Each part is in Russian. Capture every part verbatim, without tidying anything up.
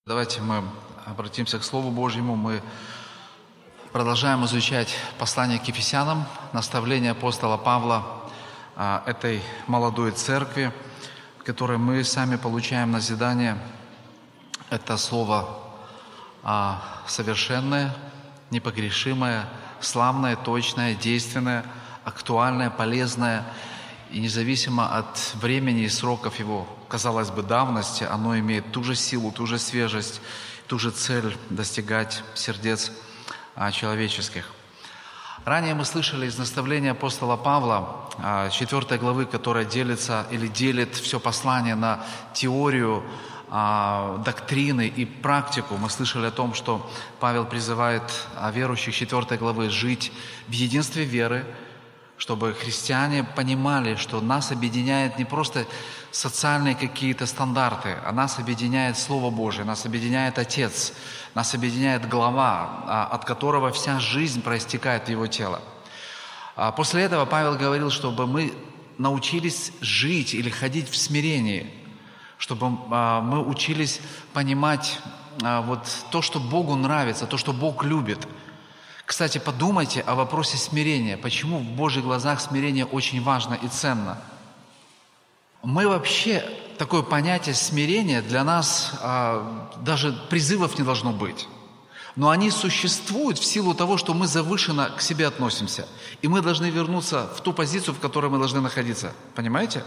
Давайте мы обратимся к Слову Божьему. Мы продолжаем изучать послание к Ефесянам, наставление апостола Павла а, этой молодой церкви, в которой мы сами получаем назидание. Это слово а, совершенное, непогрешимое, славное, точное, действенное, актуальное, полезное. И независимо от времени и сроков его, казалось бы, давности, оно имеет ту же силу, ту же свежесть, ту же цель достигать сердец а, человеческих. Ранее мы слышали из наставления апостола Павла, а, четвёртой главы, которая делится или делит все послание на теорию, а, доктрины и практику. Мы слышали о том, что Павел призывает а, верующих четвёртой главы жить в единстве веры, чтобы христиане понимали, что нас объединяет не просто социальные какие-то стандарты, а нас объединяет Слово Божие, нас объединяет Отец, нас объединяет глава, от которого вся жизнь проистекает в Его тело. После этого Павел говорил, чтобы мы научились жить или ходить в смирении, чтобы мы учились понимать вот то, что Богу нравится, то, что Бог любит. Кстати, подумайте о вопросе смирения. Почему в Божьих глазах смирение очень важно и ценно? Мы вообще, такое понятие смирения для нас а, даже призывов не должно быть. Но они существуют в силу того, что мы завышенно к себе относимся. И мы должны вернуться в ту позицию, в которой мы должны находиться. Понимаете?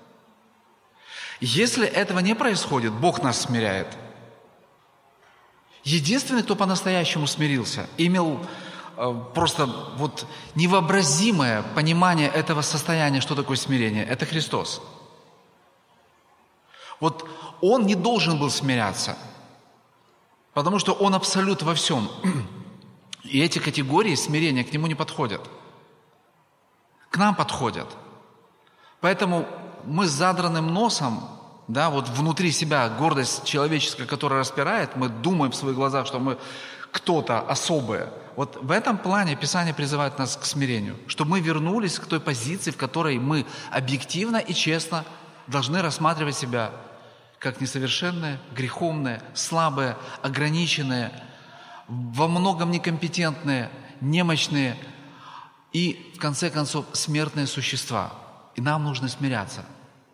Если этого не происходит, Бог нас смиряет. Единственный, кто по-настоящему смирился, имел просто вот невообразимое понимание этого состояния, что такое смирение, это Христос. Вот Он не должен был смиряться, потому что Он абсолют во всем. И эти категории смирения к Нему не подходят. К нам подходят. Поэтому мы с задранным носом, да, вот внутри себя гордость человеческая, которая распирает, мы думаем в своих глазах, что мы кто-то особое. Вот в этом плане Писание призывает нас к смирению, чтобы мы вернулись к той позиции, в которой мы объективно и честно должны рассматривать себя как несовершенное, греховное, слабое, ограниченное, во многом некомпетентные, немощные и, в конце концов, смертные существа. И нам нужно смиряться.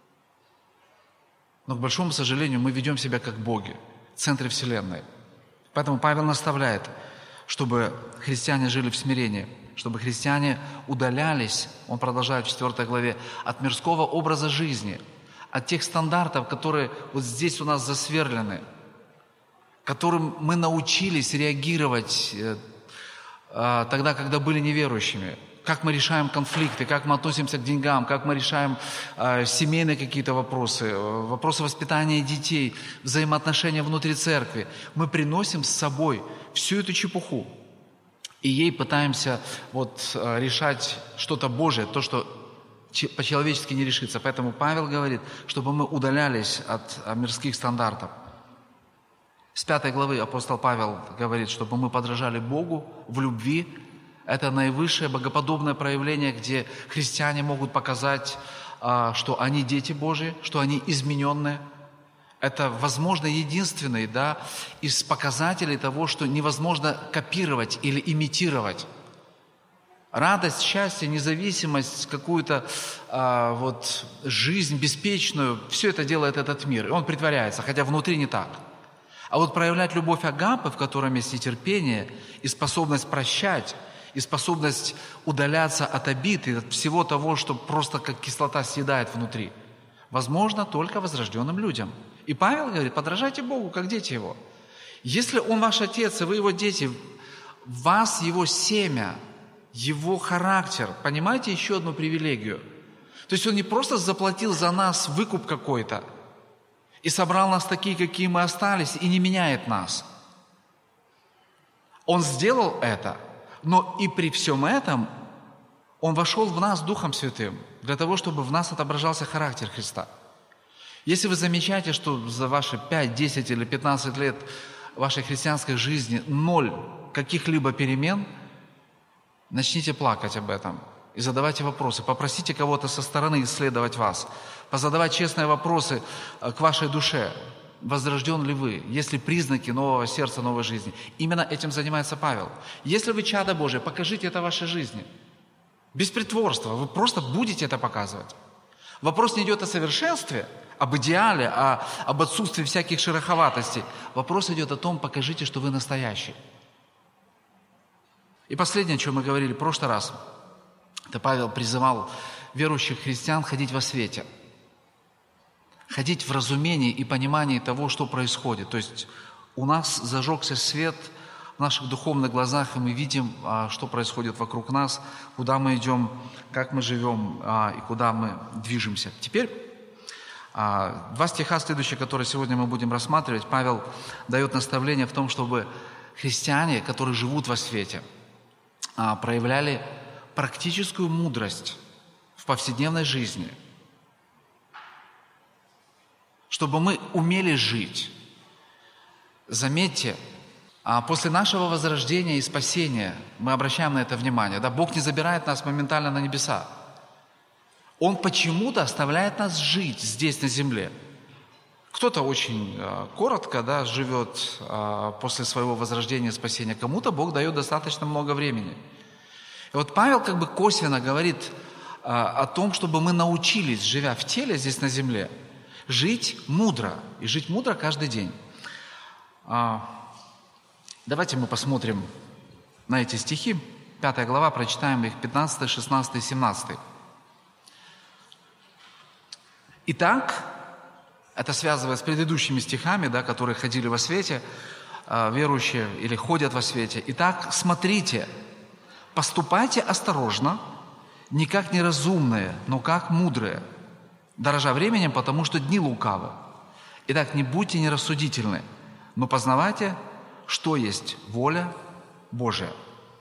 Но, к большому сожалению, мы ведем себя как боги в центре Вселенной. Поэтому Павел наставляет, чтобы христиане жили в смирении, чтобы христиане удалялись, он продолжает в четвёртой главе, от мирского образа жизни, от тех стандартов, которые вот здесь у нас засверлены, которым мы научились реагировать э, э, тогда, когда были неверующими. Как мы решаем конфликты, как мы относимся к деньгам, как мы решаем э, семейные какие-то вопросы, э, вопросы воспитания детей, взаимоотношения внутри церкви. Мы приносим с собой всю эту чепуху и ей пытаемся вот, э, решать что-то Божие, то, что ч- по-человечески не решится. Поэтому Павел говорит, чтобы мы удалялись от э, мирских стандартов. С пятой главы апостол Павел говорит, чтобы мы подражали Богу в любви. Это наивысшее богоподобное проявление, где христиане могут показать, что они дети Божьи, что они измененные. Это, возможно, единственный, да, из показателей того, что невозможно копировать или имитировать. Радость, счастье, независимость, какую-то а, вот, жизнь беспечную, все это делает этот мир. И он притворяется, хотя внутри не так. А вот проявлять любовь агапы, в котором есть и терпение, и способность прощать, и способность удаляться от обид и от всего того, что просто как кислота съедает внутри, возможно только возрожденным людям. И Павел говорит, подражайте Богу, как дети Его. Если Он ваш Отец, и вы Его дети, в вас Его семя, Его характер. Понимаете еще одну привилегию? То есть Он не просто заплатил за нас выкуп какой-то и собрал нас такие, какие мы остались, и не меняет нас. Он сделал это. Но и при всем этом Он вошел в нас Духом Святым, для того, чтобы в нас отображался характер Христа. Если вы замечаете, что за ваши пять, десять или пятнадцать лет вашей христианской жизни ноль каких-либо перемен, начните плакать об этом и задавайте вопросы. Попросите кого-то со стороны исследовать вас, позадавать честные вопросы к вашей душе. возрожден ли вы, есть ли признаки нового сердца, новой жизни. Именно этим занимается Павел. Если вы чадо Божие, покажите это в вашей жизни. Без притворства, вы просто будете это показывать. Вопрос не идет о совершенстве, об идеале, о, об отсутствии всяких шероховатостей. Вопрос идет о том, покажите, что вы настоящий. И последнее, о чем мы говорили в прошлый раз, это Павел призывал верующих христиан ходить во свете. Ходить в разумении и понимании того, что происходит. То есть у нас зажегся свет в наших духовных глазах, и мы видим, что происходит вокруг нас, куда мы идем, как мы живем и куда мы движемся. Теперь два стиха следующие, которые сегодня мы будем рассматривать, Павел дает наставление в том, чтобы христиане, которые живут во свете, проявляли практическую мудрость в повседневной жизни, чтобы мы умели жить. Заметьте, после нашего возрождения и спасения мы обращаем на это внимание. Да, Бог не забирает нас моментально на небеса. Он почему-то оставляет нас жить здесь, на земле. Кто-то очень э, коротко да, живет э, после своего возрождения и спасения, кому-то Бог дает достаточно много времени. И вот Павел как бы косвенно говорит э, о том, чтобы мы научились, живя в теле здесь на земле, жить мудро, и жить мудро каждый день. А, давайте мы посмотрим на эти стихи. Пятая глава, прочитаем их, пятнадцатый, шестнадцатый, семнадцатый. Итак, это связывая с предыдущими стихами, да, которые ходили во свете, э, верующие или ходят во свете. Итак, смотрите, поступайте осторожно, не как неразумные, но как мудрые, дорожа временем, потому что дни лукавы. Итак, не будьте нерассудительны, но познавайте, что есть воля Божия.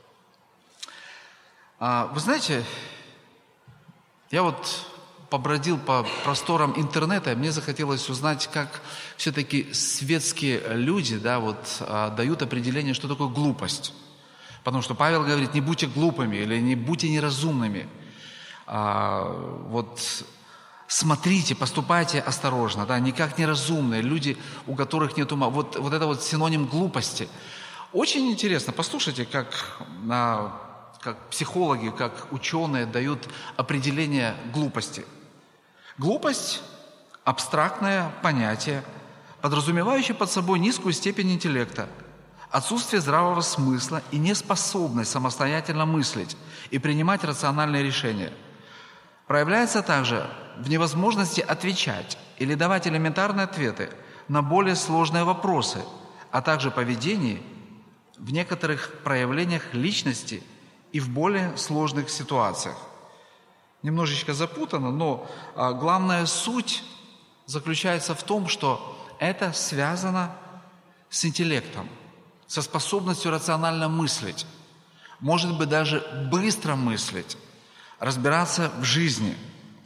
А, вы знаете, я вот побродил по просторам интернета, мне захотелось узнать, как все-таки светские люди да, вот, а, дают определение, что такое глупость. Потому что Павел говорит, не будьте глупыми или не будьте неразумными. А, вот смотрите, поступайте осторожно, да, не как неразумные, люди, у которых нет ума. Вот, вот это вот синоним глупости. Очень интересно, послушайте, как, а, как психологи, как ученые дают определение глупости. Глупость – абстрактное понятие, подразумевающее под собой низкую степень интеллекта, отсутствие здравого смысла и неспособность самостоятельно мыслить и принимать рациональные решения. Проявляется также в невозможности отвечать или давать элементарные ответы на более сложные вопросы, а также поведении в некоторых проявлениях личности и в более сложных ситуациях. Немножечко запутано, но а, главная суть заключается в том, что это связано с интеллектом, со способностью рационально мыслить, может быть, даже быстро мыслить, разбираться в жизни.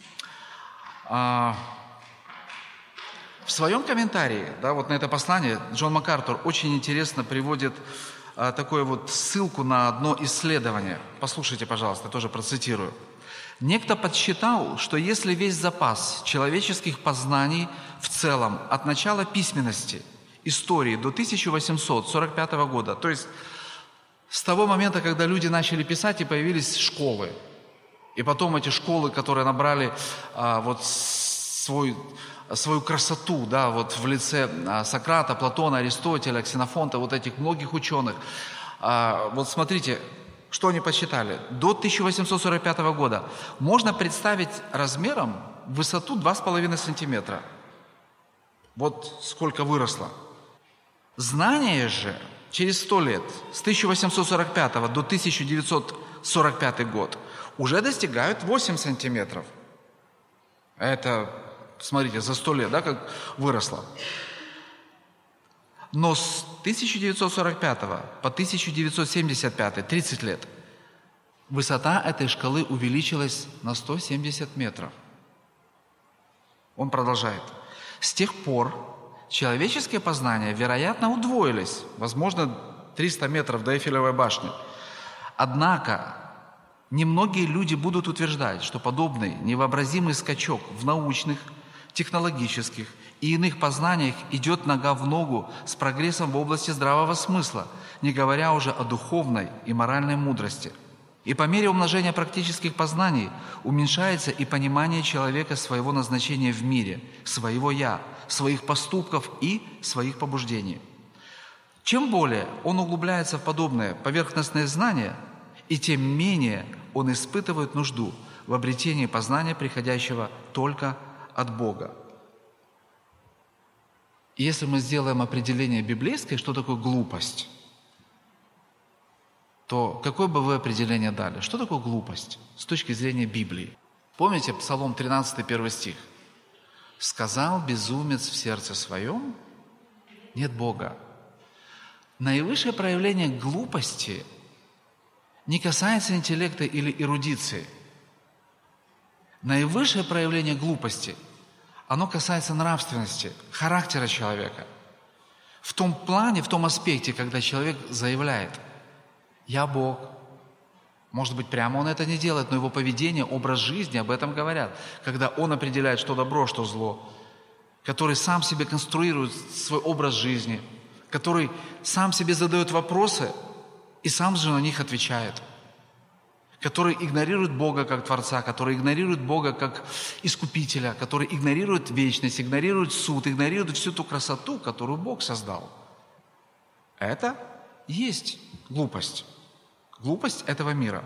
А, в своем комментарии, да, вот на это послание Джон МакАртур очень интересно приводит а, такую вот ссылку на одно исследование. Послушайте, пожалуйста, тоже процитирую. Некто подсчитал, что если весь запас человеческих познаний в целом от начала письменности, истории до тысяча восемьсот сорок пятого года, то есть с того момента, когда люди начали писать и появились школы, и потом эти школы, которые набрали а, вот свой, свою красоту, да, вот в лице а, Сократа, Платона, Аристотеля, Ксенофонта, вот этих многих ученых, а, вот смотрите, что они посчитали? До тысяча восемьсот сорок пятого года можно представить размером высоту два с половиной сантиметра. Вот сколько выросло. Знания же через сто лет, с тысяча восемьсот сорок пятого до тысяча девятьсот сорок пятый год, уже достигают восемь сантиметров. Это, смотрите, за сто лет, да, как выросло. Но с тысяча девятьсот сорок пятого по тысяча девятьсот семьдесят пятый, тридцать лет, высота этой шкалы увеличилась на сто семьдесят метров. Он продолжает. С тех пор человеческие познания, вероятно, удвоились, возможно, триста метров до Эйфелевой башни. Однако, немногие люди будут утверждать, что подобный невообразимый скачок в научных, технологических и иных познаниях идет нога в ногу с прогрессом в области здравого смысла, не говоря уже о духовной и моральной мудрости. И по мере умножения практических познаний уменьшается и понимание человека своего назначения в мире, своего «я», своих поступков и своих побуждений. Чем более он углубляется в подобное поверхностное знание, и тем менее он испытывает нужду в обретении познания, приходящего только от Бога. И если мы сделаем определение библейское, что такое глупость, то какое бы вы определение дали? Что такое глупость с точки зрения Библии? Помните Псалом тринадцатый, первый стих? «Сказал безумец в сердце своем, нет Бога». Наивысшее проявление глупости не касается интеллекта или эрудиции. Наивысшее проявление глупости, оно касается нравственности, характера человека. В том плане, в том аспекте, когда человек заявляет: «Я Бог». Может быть, прямо он это не делает, но его поведение, образ жизни об этом говорят. Когда он определяет, что добро, что зло, который сам себе конструирует свой образ жизни, который сам себе задает вопросы и сам же на них отвечает, который игнорирует Бога как Творца, который игнорирует Бога как Искупителя, который игнорирует вечность, игнорирует суд, игнорирует всю ту красоту, которую Бог создал. Это и есть глупость. Глупость этого мира.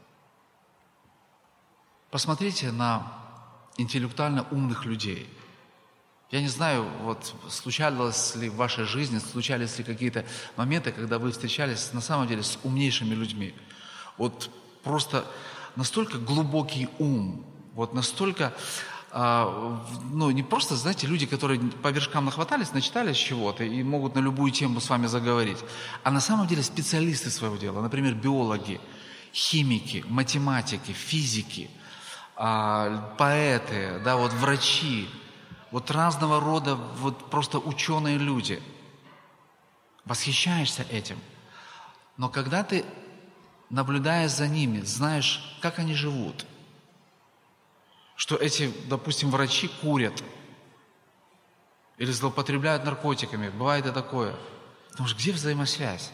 Посмотрите на интеллектуально умных людей. Я не знаю, вот случалось ли в вашей жизни, случались ли какие-то моменты, когда вы встречались на самом деле с умнейшими людьми. Вот просто настолько глубокий ум, вот настолько, а, ну не просто, знаете, люди, которые по вершкам нахватались, начитались чего-то и могут на любую тему с вами заговорить, а на самом деле специалисты своего дела, например, биологи, химики, математики, физики, а, поэты, да, вот врачи, вот разного рода вот просто ученые люди. Восхищаешься этим. Но когда ты, наблюдая за ними, знаешь, как они живут, что эти, допустим, врачи курят или злоупотребляют наркотиками, бывает и такое. Потому что где взаимосвязь?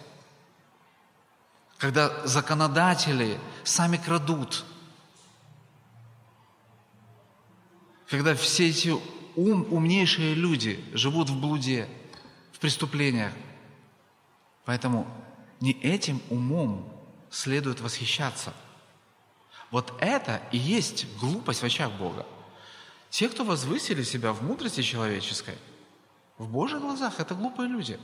Когда законодатели сами крадут, когда все эти ум, умнейшие люди живут в блуде, в преступлениях. Поэтому не этим умом следует восхищаться. Вот это и есть глупость в очах Бога. Те, кто возвысили себя в мудрости человеческой, в Божьих глазах это глупые люди.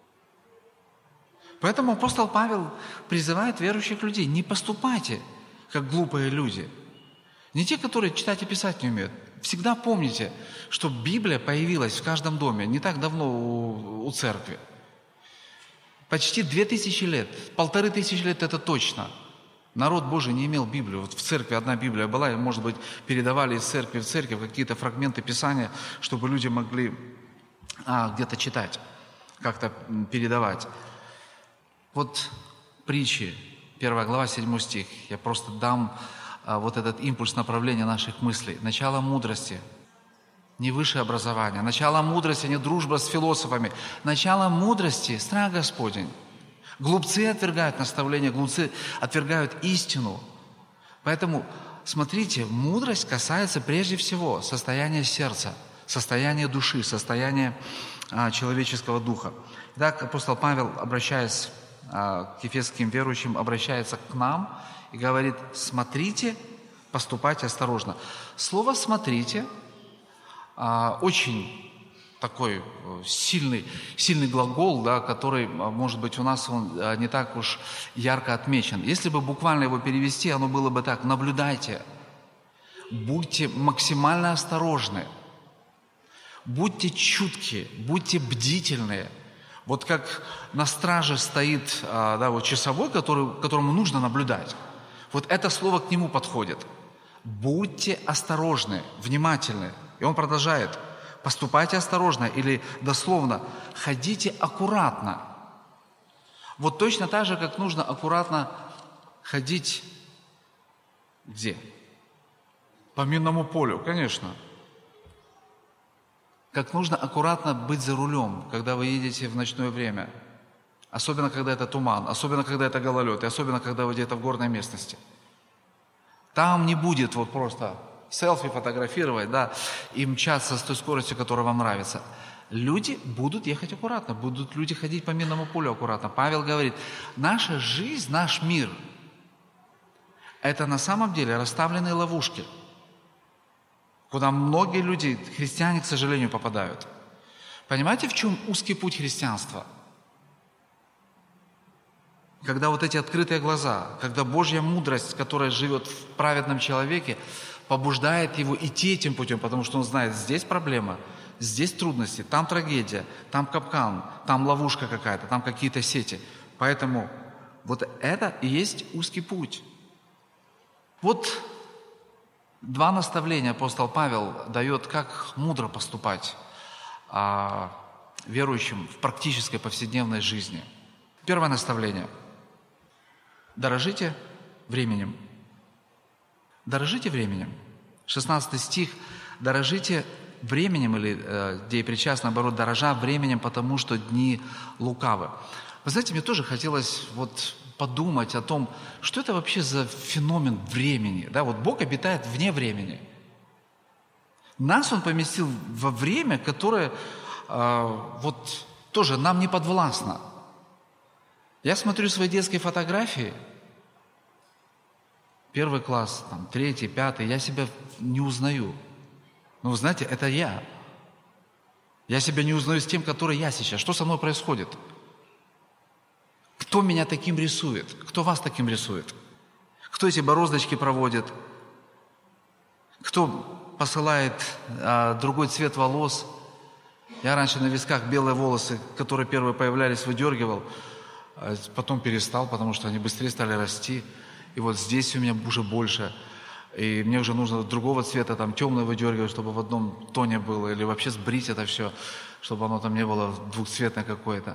Поэтому апостол Павел призывает верующих людей: не поступайте, как глупые люди. Не те, которые читать и писать не умеют. Всегда помните, что Библия появилась в каждом доме не так давно у, у церкви. Почти две тысячи лет, полторы тысячи лет это точно. Народ Божий не имел Библию. Вот в церкви одна Библия была, и, может быть, передавали из церкви в церковь какие-то фрагменты Писания, чтобы люди могли а, где-то читать, как-то передавать. Вот притчи, первая глава, седьмой стих. Я просто дам а, вот этот импульс направления наших мыслей. Начало мудрости, не высшее образование. Начало мудрости, не дружба с философами. Начало мудрости – страх Господень. Глупцы отвергают наставления, глупцы отвергают истину. Поэтому, смотрите, мудрость касается прежде всего состояния сердца, состояния души, состояния а, человеческого духа. Итак, апостол Павел, обращаясь а, к ефесским верующим, обращается к нам и говорит: смотрите, поступайте осторожно. Слово «смотрите» а, очень такой сильный, сильный глагол, да, который, может быть, у нас он не так уж ярко отмечен. Если бы буквально его перевести, оно было бы так: наблюдайте, будьте максимально осторожны, будьте чутки, будьте бдительны. Вот как на страже стоит да, вот часовой, который, которому нужно наблюдать. Вот это слово к нему подходит. Будьте осторожны, внимательны. И он продолжает: поступайте осторожно, или дословно, ходите аккуратно. Вот точно так же, как нужно аккуратно ходить где? По минному полю, конечно. как нужно аккуратно быть за рулем, когда вы едете в ночное время. Особенно, когда это туман, особенно, когда это гололед, и особенно, когда вы где-то в горной местности. Там не будет вот просто селфи фотографировать, да, и мчаться с той скоростью, которая вам нравится. Люди будут ехать аккуратно, будут люди ходить по минному полю аккуратно. Павел говорит, наша жизнь, наш мир – это на самом деле расставленные ловушки, куда многие люди, христиане, к сожалению, попадают. Понимаете, в чем узкий путь христианства? Когда вот эти открытые глаза, когда Божья мудрость, которая живет в праведном человеке, побуждает его идти этим путем, потому что он знает, здесь проблема, здесь трудности, там трагедия, там капкан, там ловушка какая-то, там какие-то сети. Поэтому вот это и есть узкий путь. Вот два наставления апостол Павел дает, как мудро поступать а, верующим в практической повседневной жизни. Первое наставление. Дорожите временем. Дорожите временем. шестнадцатый стих. Дорожите временем, или э, деепричастно, наоборот, дорожа временем, потому что дни лукавы. Вы знаете, мне тоже хотелось вот подумать о том, что это вообще за феномен времени. Да, вот Бог обитает вне времени. Нас Он поместил во время, которое э, вот тоже нам не подвластно. Я смотрю свои детские фотографии, первый класс, там, третий, пятый, я себя не узнаю. Но вы знаете, это я. Я себя не узнаю с тем, который я сейчас. Что со мной происходит? Кто меня таким рисует? Кто вас таким рисует? Кто эти бороздочки проводит? Кто посылает а, другой цвет волос? Я раньше на висках белые волосы, которые первые появлялись, выдергивал. Потом перестал, потому что они быстрее стали расти. И вот здесь у меня уже больше. И мне уже нужно другого цвета, там, темное выдергивать, чтобы в одном тоне было. Или вообще сбрить это все, чтобы оно там не было двухцветное какое-то.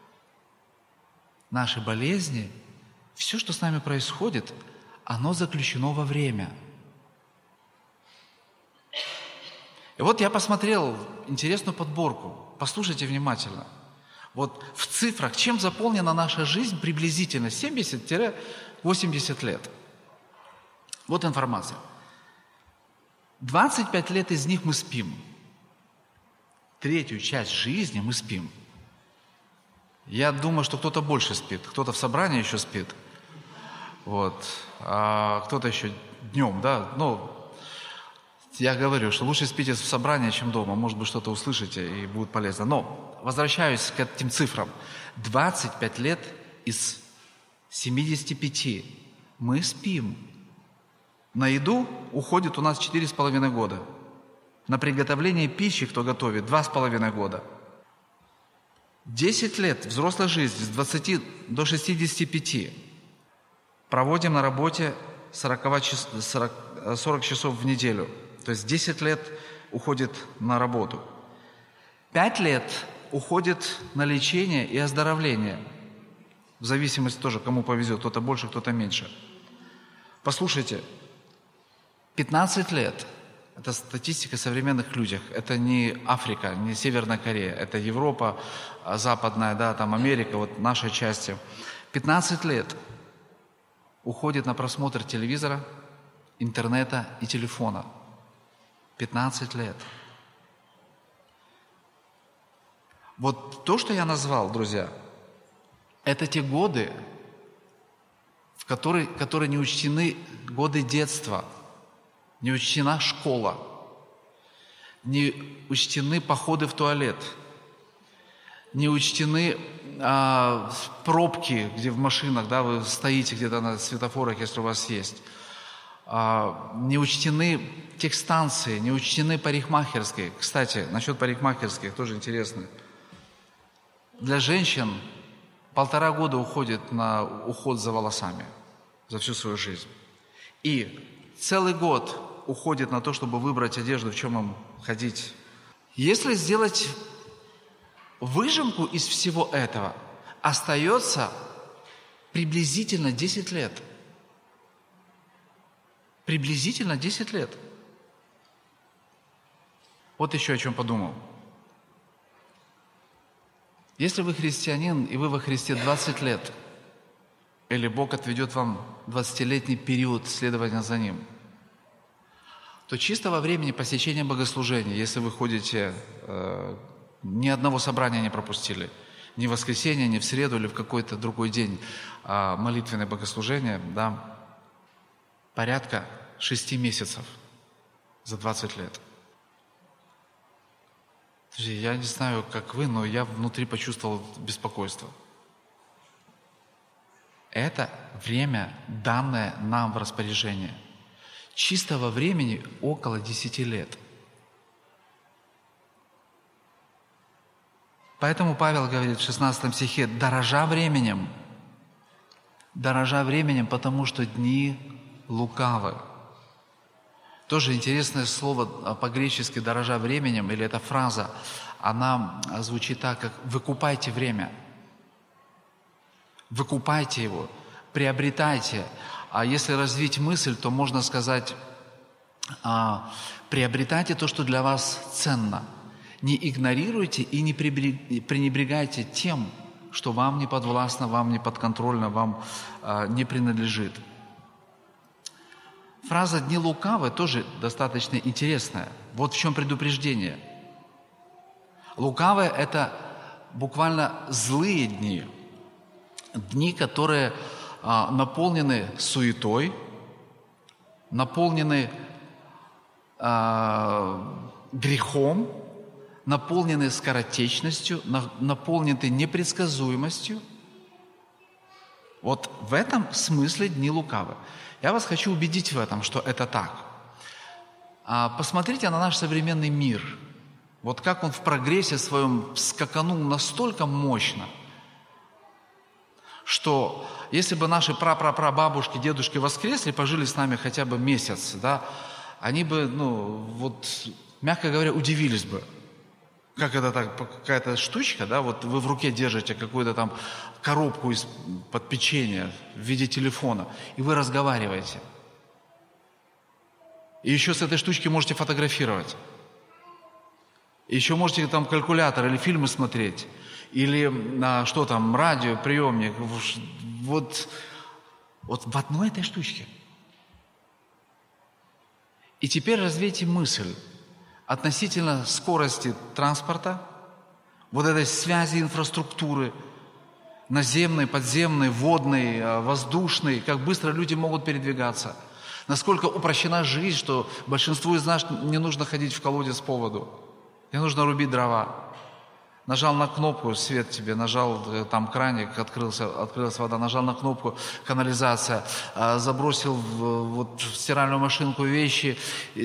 Наши болезни, все, что с нами происходит, оно заключено во время. И вот я посмотрел интересную подборку. Послушайте внимательно. Вот в цифрах, чем заполнена наша жизнь приблизительно семьдесят-восемьдесят лет. Вот информация. двадцать пять лет из них мы спим. Третью часть жизни мы спим. Я думаю, что кто-то больше спит, кто-то в собрании еще спит. Вот. А кто-то еще днем, да? Ну, я говорю, что лучше спите в собрании, чем дома. Может быть, что-то услышите и будет полезно. Но возвращаюсь к этим цифрам. двадцать пять лет из семидесяти пяти мы спим. На еду уходит у нас четыре с половиной года. На приготовление пищи, кто готовит, два с половиной года. десять лет взрослой жизни с двадцати до шестидесяти пяти проводим на работе сорок часов в неделю. То есть десять лет уходит на работу. пять лет уходит на лечение и оздоровление. В зависимости тоже, кому повезет, кто-то больше, кто-то меньше. Послушайте, пятнадцать лет – это статистика о современных людях. Это не Африка, не Северная Корея, это Европа западная, да, там Америка, вот нашей части. пятнадцать лет уходит на просмотр телевизора, интернета и телефона. пятнадцать лет. Вот то, что я назвал, друзья, это те годы, в которые, которые не учтены годы детства, не учтена школа, не учтены походы в туалет, не учтены а, пробки, где в машинах, да, вы стоите где-то на светофорах, если у вас есть. А, не учтены техстанции, не учтены парикмахерские. Кстати, насчет парикмахерских тоже интересно. Для женщин полтора года уходит на уход за волосами за всю свою жизнь. И целый год уходит на то, чтобы выбрать одежду, в чем им ходить. Если сделать выжимку из всего этого, остается приблизительно десять лет. Приблизительно десять лет. Вот еще о чем подумал. Если вы христианин, и вы во Христе двадцать лет, или Бог отведет вам двадцатилетний период следования за Ним, то чисто во времени посещения богослужения, если вы ходите, э, ни одного собрания не пропустили, ни в воскресенье, ни в среду, или в какой-то другой день э, молитвенное богослужение, да, порядка шести месяцев за двадцать лет. Я не знаю, как вы, но я внутри почувствовал беспокойство. Это время, данное нам в распоряжение. Чистого времени около десяти лет. Поэтому Павел говорит в шестнадцатом стихе: «Дорожа временем». Дорожа временем, потому что дни лукавы. Тоже интересное слово по-гречески «дорожа временем», или эта фраза, она звучит так, как «выкупайте время». Выкупайте его, приобретайте. А если развить мысль, то можно сказать, а, приобретайте то, что для вас ценно. Не игнорируйте и не пренебрегайте тем, что вам не подвластно, вам не подконтрольно, вам а, не принадлежит. Фраза «дни лукавы» тоже достаточно интересная. Вот в чем предупреждение. Лукавые – это буквально злые дни. Дни, которые а, наполнены суетой, наполнены а, грехом, наполнены скоротечностью, на, наполнены непредсказуемостью. Вот в этом смысле дни лукавы. Я вас хочу убедить в этом, что это так. А, посмотрите на наш современный мир. Вот как он в прогрессе своем скаканул настолько мощно, что если бы наши пра-пра-пра-бабушки, дедушки воскресли, пожили с нами хотя бы месяц, да, они бы, ну, вот, мягко говоря, удивились бы. Как это так, какая-то штучка, да, вот вы в руке держите какую-то там коробку из-под печенья в виде телефона, и вы разговариваете. И еще с этой штучки можете фотографировать. И еще можете там калькулятор или фильмы смотреть. Или а, что там, радио, приемник. Вот, вот в одной этой штучке. И теперь развейте мысль относительно скорости транспорта, вот этой связи инфраструктуры, наземной, подземной, водной, воздушной, как быстро люди могут передвигаться. Насколько упрощена жизнь, что большинству из нас не нужно ходить в колодец по воду. Не нужно рубить дрова. Нажал на кнопку, свет тебе, нажал там краник, открылся, открылась вода, нажал на кнопку, канализация, забросил в, вот, в стиральную машинку вещи.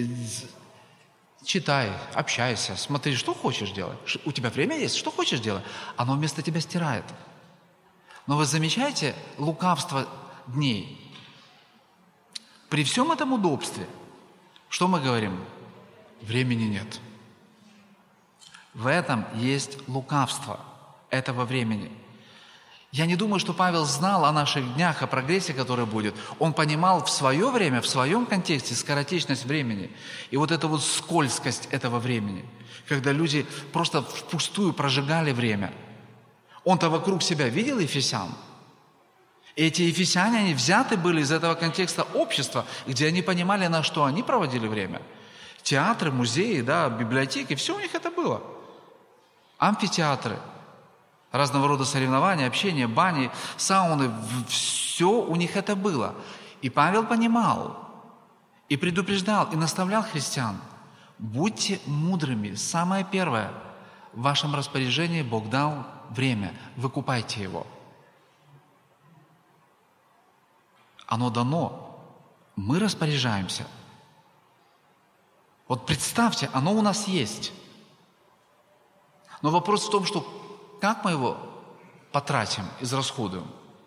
Читай, общайся, смотри, что хочешь делать. У тебя время есть, что хочешь делать. Оно вместо тебя стирает. Но вы замечаете лукавство дней? При всем этом удобстве, что мы говорим? Времени нет. В этом есть лукавство этого времени. Я не думаю, что Павел знал о наших днях, о прогрессе, который будет. Он понимал в свое время, в своем контексте скоротечность времени. И вот эту вот скользкость этого времени, когда люди просто впустую прожигали время. Он-то вокруг себя видел ефесян. И эти ефесяне, они взяты были из этого контекста общества, где они понимали, на что они проводили время. Театры, музеи, да, библиотеки, все у них это было. Амфитеатры, разного рода соревнования, общение, бани, сауны, все у них это было. И Павел понимал, и предупреждал, и наставлял христиан: будьте мудрыми. Самое первое, в вашем распоряжении Бог дал время, выкупайте его. Оно дано, мы распоряжаемся. Вот представьте, оно у нас есть. Но вопрос в том, что как мы его потратим, израсходуем?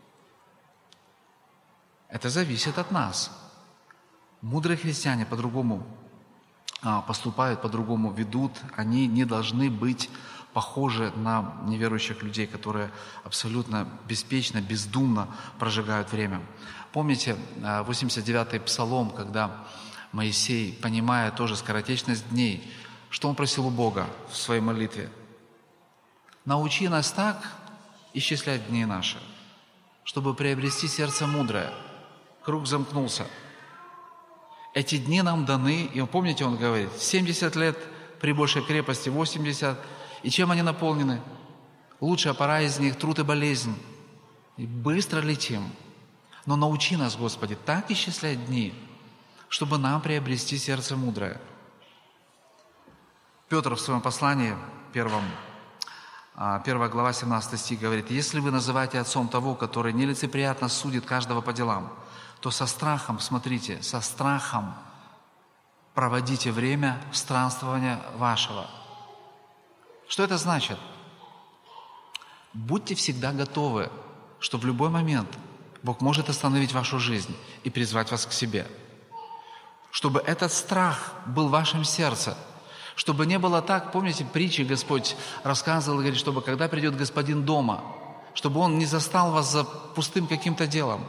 Это зависит от нас. Мудрые христиане по-другому а, поступают, по-другому ведут. Они не должны быть похожи на неверующих людей, которые абсолютно беспечно, бездумно прожигают время. Помните восемьдесят девятый псалом, когда Моисей, понимая тоже скоротечность дней, что он просил у Бога в своей молитве? Научи нас так исчислять дни наши, чтобы приобрести сердце мудрое. Круг замкнулся. Эти дни нам даны, и помните, он говорит, семьдесят лет при большей крепости, восемьдесят. И чем они наполнены? Лучшая пора из них – труд и болезнь. И быстро летим. Но научи нас, Господи, так исчислять дни, чтобы нам приобрести сердце мудрое. Петр в своем послании, первом, первая глава, семнадцатый стих, говорит: «Если вы называете отцом того, который нелицеприятно судит каждого по делам, то со страхом, смотрите, со страхом проводите время странствования вашего». Что это значит? Будьте всегда готовы, что в любой момент Бог может остановить вашу жизнь и призвать вас к себе. Чтобы этот страх был в вашем сердце. Чтобы не было так, помните, притчи Господь рассказывал, говорит, чтобы когда придет Господин дома, чтобы Он не застал вас за пустым каким-то делом.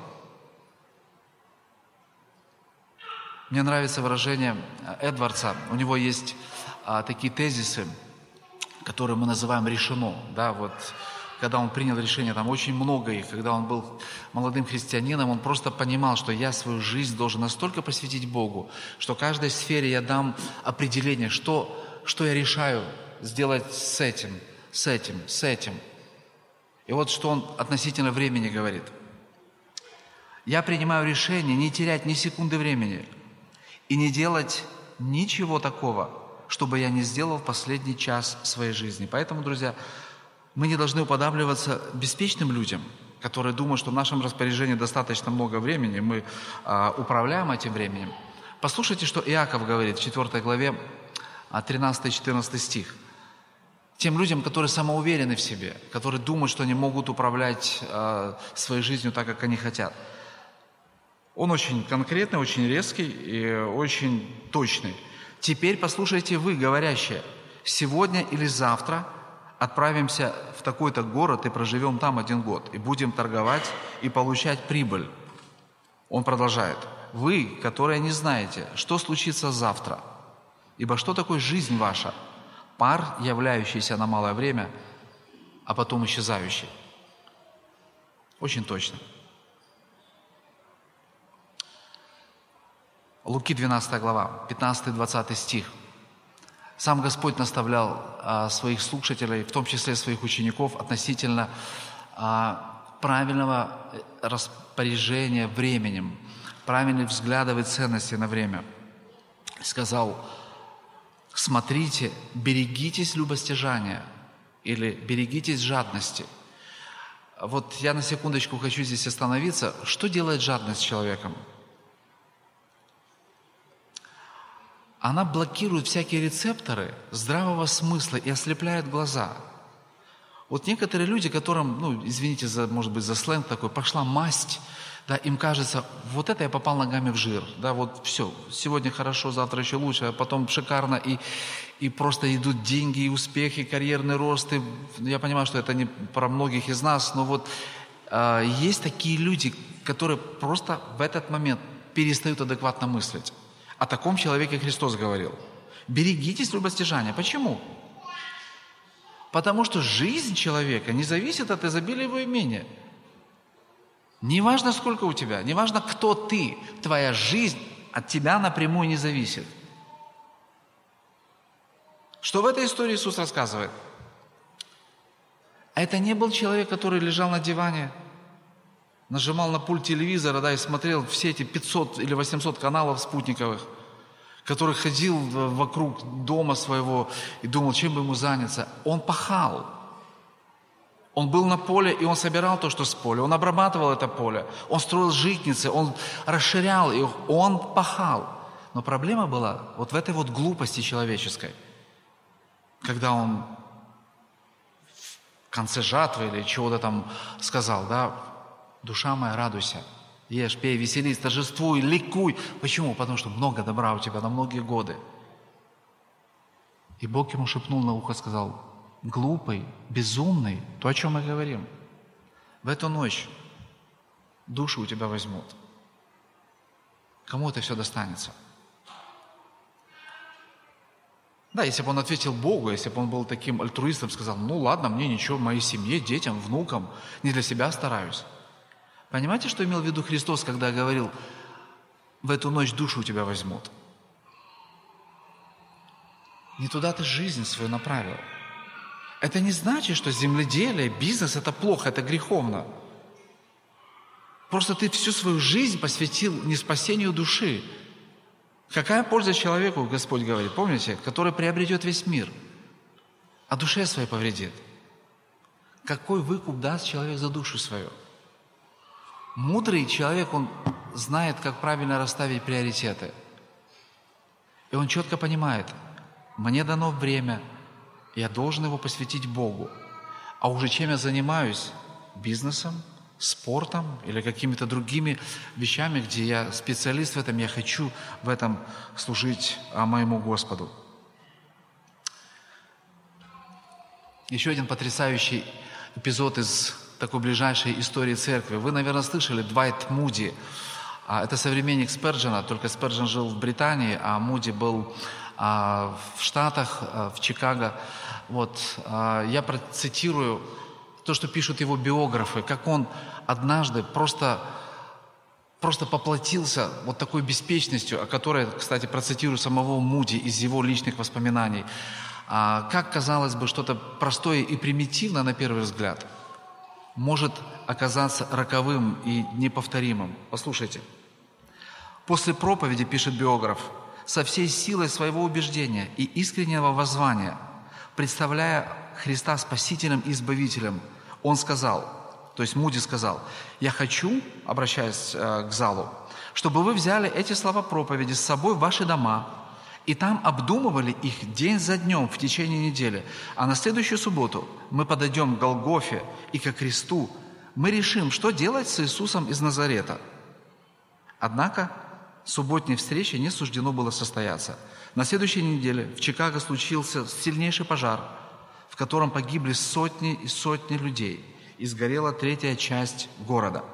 Мне нравится выражение Эдвардса. У него есть а, такие тезисы, которые мы называем «решено». Да, вот, когда он принял решение, там очень много их, когда он был молодым христианином, он просто понимал, что я свою жизнь должен настолько посвятить Богу, что в каждой сфере я дам определение, что, что я решаю сделать с этим, с этим, с этим. И вот что он относительно времени говорит. «Я принимаю решение не терять ни секунды времени и не делать ничего такого, чтобы я не сделал в последний час своей жизни». Поэтому, друзья, мы не должны уподабливаться беспечным людям, которые думают, что в нашем распоряжении достаточно много времени, мы а, управляем этим временем. Послушайте, что Иаков говорит в четвёртой главе, тринадцатый-четырнадцатый стих. Тем людям, которые самоуверены в себе, которые думают, что они могут управлять а, своей жизнью так, как они хотят. Он очень конкретный, очень резкий и очень точный. «Теперь послушайте вы, говорящие, сегодня или завтра отправимся в такой-то город и проживем там один год, и будем торговать и получать прибыль». Он продолжает. «Вы, которые не знаете, что случится завтра, ибо что такое жизнь ваша? Пар, являющийся на малое время, а потом исчезающий». Очень точно. Луки двенадцатая глава, пятнадцатый-двадцатый стих. Сам Господь наставлял а, своих слушателей, в том числе своих учеников, относительно а, правильного распоряжения временем, правильных взглядов и ценностей на время. Сказал: смотрите, берегитесь любостяжания или берегитесь жадности. Вот я на секундочку хочу здесь остановиться. Что делает жадность с человеком? Она блокирует всякие рецепторы здравого смысла и ослепляет глаза. Вот некоторые люди, которым, ну, извините, за, может быть, за сленг такой, пошла масть, да, им кажется, вот это я попал ногами в жир, да, вот все, сегодня хорошо, завтра еще лучше, а потом шикарно, и, и просто идут деньги, и успехи, карьерный рост, и я понимаю, что это не про многих из нас, но вот э, есть такие люди, которые просто в этот момент перестают адекватно мыслить. О таком человеке Христос говорил. Берегитесь любостяжания. Почему? Потому что жизнь человека не зависит от изобилия его имения. Не важно, сколько у тебя, не важно, кто ты, твоя жизнь от тебя напрямую не зависит. Что в этой истории Иисус рассказывает? А это не был человек, который лежал на диване, нажимал на пульт телевизора, да, и смотрел все эти пятьсот или восемьсот каналов спутниковых, который ходил вокруг дома своего и думал, чем бы ему заняться. Он пахал. Он был на поле, и он собирал то, что с поля. Он обрабатывал это поле. Он строил житницы, он расширял их, он пахал. Но проблема была вот в этой вот глупости человеческой. Когда он в конце жатвы или чего-то там сказал, да, душа моя, радуйся, ешь, пей, веселись, торжествуй, ликуй. Почему? Потому что много добра у тебя на многие годы. И Бог ему шепнул на ухо, сказал: глупый, безумный, то, о чем мы говорим. В эту ночь душу у тебя возьмут. Кому это все достанется? Да, если бы он ответил Богу, если бы он был таким альтруистом, сказал, ну ладно, мне ничего, моей семье, детям, внукам, не для себя стараюсь. Понимаете, что имел в виду Христос, когда говорил, в эту ночь душу у тебя возьмут? Не туда ты жизнь свою направил. Это не значит, что земледелие, бизнес – это плохо, это греховно. Просто ты всю свою жизнь посвятил не спасению души. Какая польза человеку, Господь говорит, помните, который приобретет весь мир, а душе своей повредит? Какой выкуп даст человек за душу свою? Мудрый человек, он знает, как правильно расставить приоритеты. И он четко понимает, мне дано время, я должен его посвятить Богу. А уже чем я занимаюсь? Бизнесом, спортом или какими-то другими вещами, где я специалист в этом, я хочу в этом служить моему Господу. Еще один потрясающий эпизод из такой ближайшей истории церкви. Вы, наверное, слышали Двайт Муди. Это современник Сперджена, только Сперджен жил в Британии, а Муди был в Штатах, в Чикаго. Вот. Я процитирую то, что пишут его биографы, как он однажды просто, просто поплатился вот такой беспечностью, о которой, кстати, процитирую самого Муди из его личных воспоминаний. Как, казалось бы, что-то простое и примитивное на первый взгляд может оказаться роковым и неповторимым. Послушайте. После проповеди, пишет биограф, со всей силой своего убеждения и искреннего воззвания, представляя Христа Спасителем и Избавителем, он сказал, то есть Муди сказал, «Я хочу, обращаясь э, к залу, чтобы вы взяли эти слова проповеди с собой в ваши дома и там обдумывали их день за днем в течение недели, а на следующую субботу мы подойдем к Голгофе и ко кресту, мы решим, что делать с Иисусом из Назарета». Однако субботней встрече не суждено было состояться. На следующей неделе в Чикаго случился сильнейший пожар, в котором погибли сотни и сотни людей, и сгорела третья часть города.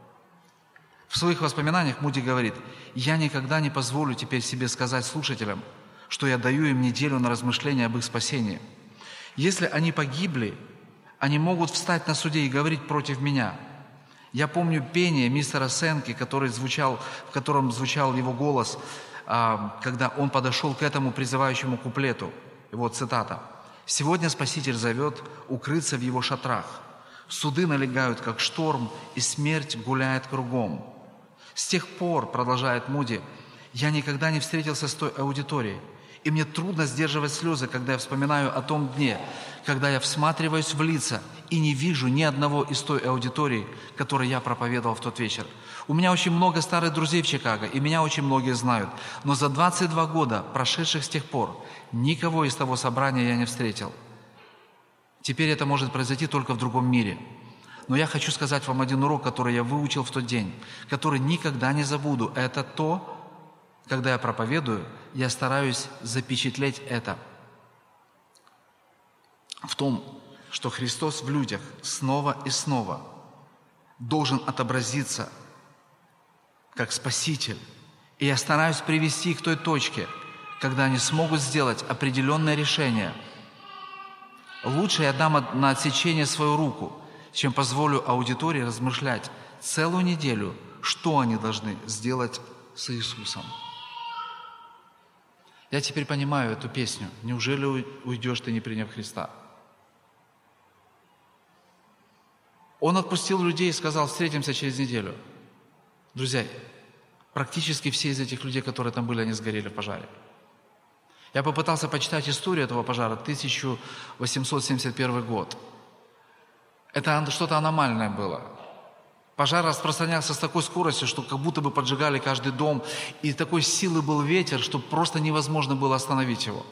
В своих воспоминаниях Муди говорит, «Я никогда не позволю теперь себе сказать слушателям, что я даю им неделю на размышление об их спасении. Если они погибли, они могут встать на суде и говорить против меня. Я помню пение мистера Сенки, который звучал, в котором звучал его голос, когда он подошел к этому призывающему куплету. Его цитата. «Сегодня Спаситель зовет укрыться в его шатрах. Суды налегают, как шторм, и смерть гуляет кругом. С тех пор, продолжает Муди, я никогда не встретился с той аудиторией, и мне трудно сдерживать слезы, когда я вспоминаю о том дне, когда я всматриваюсь в лица и не вижу ни одного из той аудитории, которой я проповедовал в тот вечер. У меня очень много старых друзей в Чикаго, и меня очень многие знают, но за двадцать два года, прошедших с тех пор, никого из того собрания я не встретил. Теперь это может произойти только в другом мире. Но я хочу сказать вам один урок, который я выучил в тот день, который никогда не забуду. Это то, когда я проповедую, я стараюсь запечатлеть это в том, что Христос в людях снова и снова должен отобразиться как Спаситель. И я стараюсь привести их к той точке, когда они смогут сделать определенное решение. Лучше я дам на отсечение свою руку, чем позволю аудитории размышлять целую неделю, что они должны сделать с Иисусом. Я теперь понимаю эту песню. «Неужели уйдешь ты, не приняв Христа?» Он отпустил людей и сказал, встретимся через неделю. Друзья, практически все из этих людей, которые там были, они сгорели в пожаре. Я попытался почитать историю этого пожара, тысяча восемьсот семьдесят первый год. Это что-то аномальное было. Пожар распространялся с такой скоростью, что как будто бы поджигали каждый дом, и такой силы был ветер, что просто невозможно было остановить его.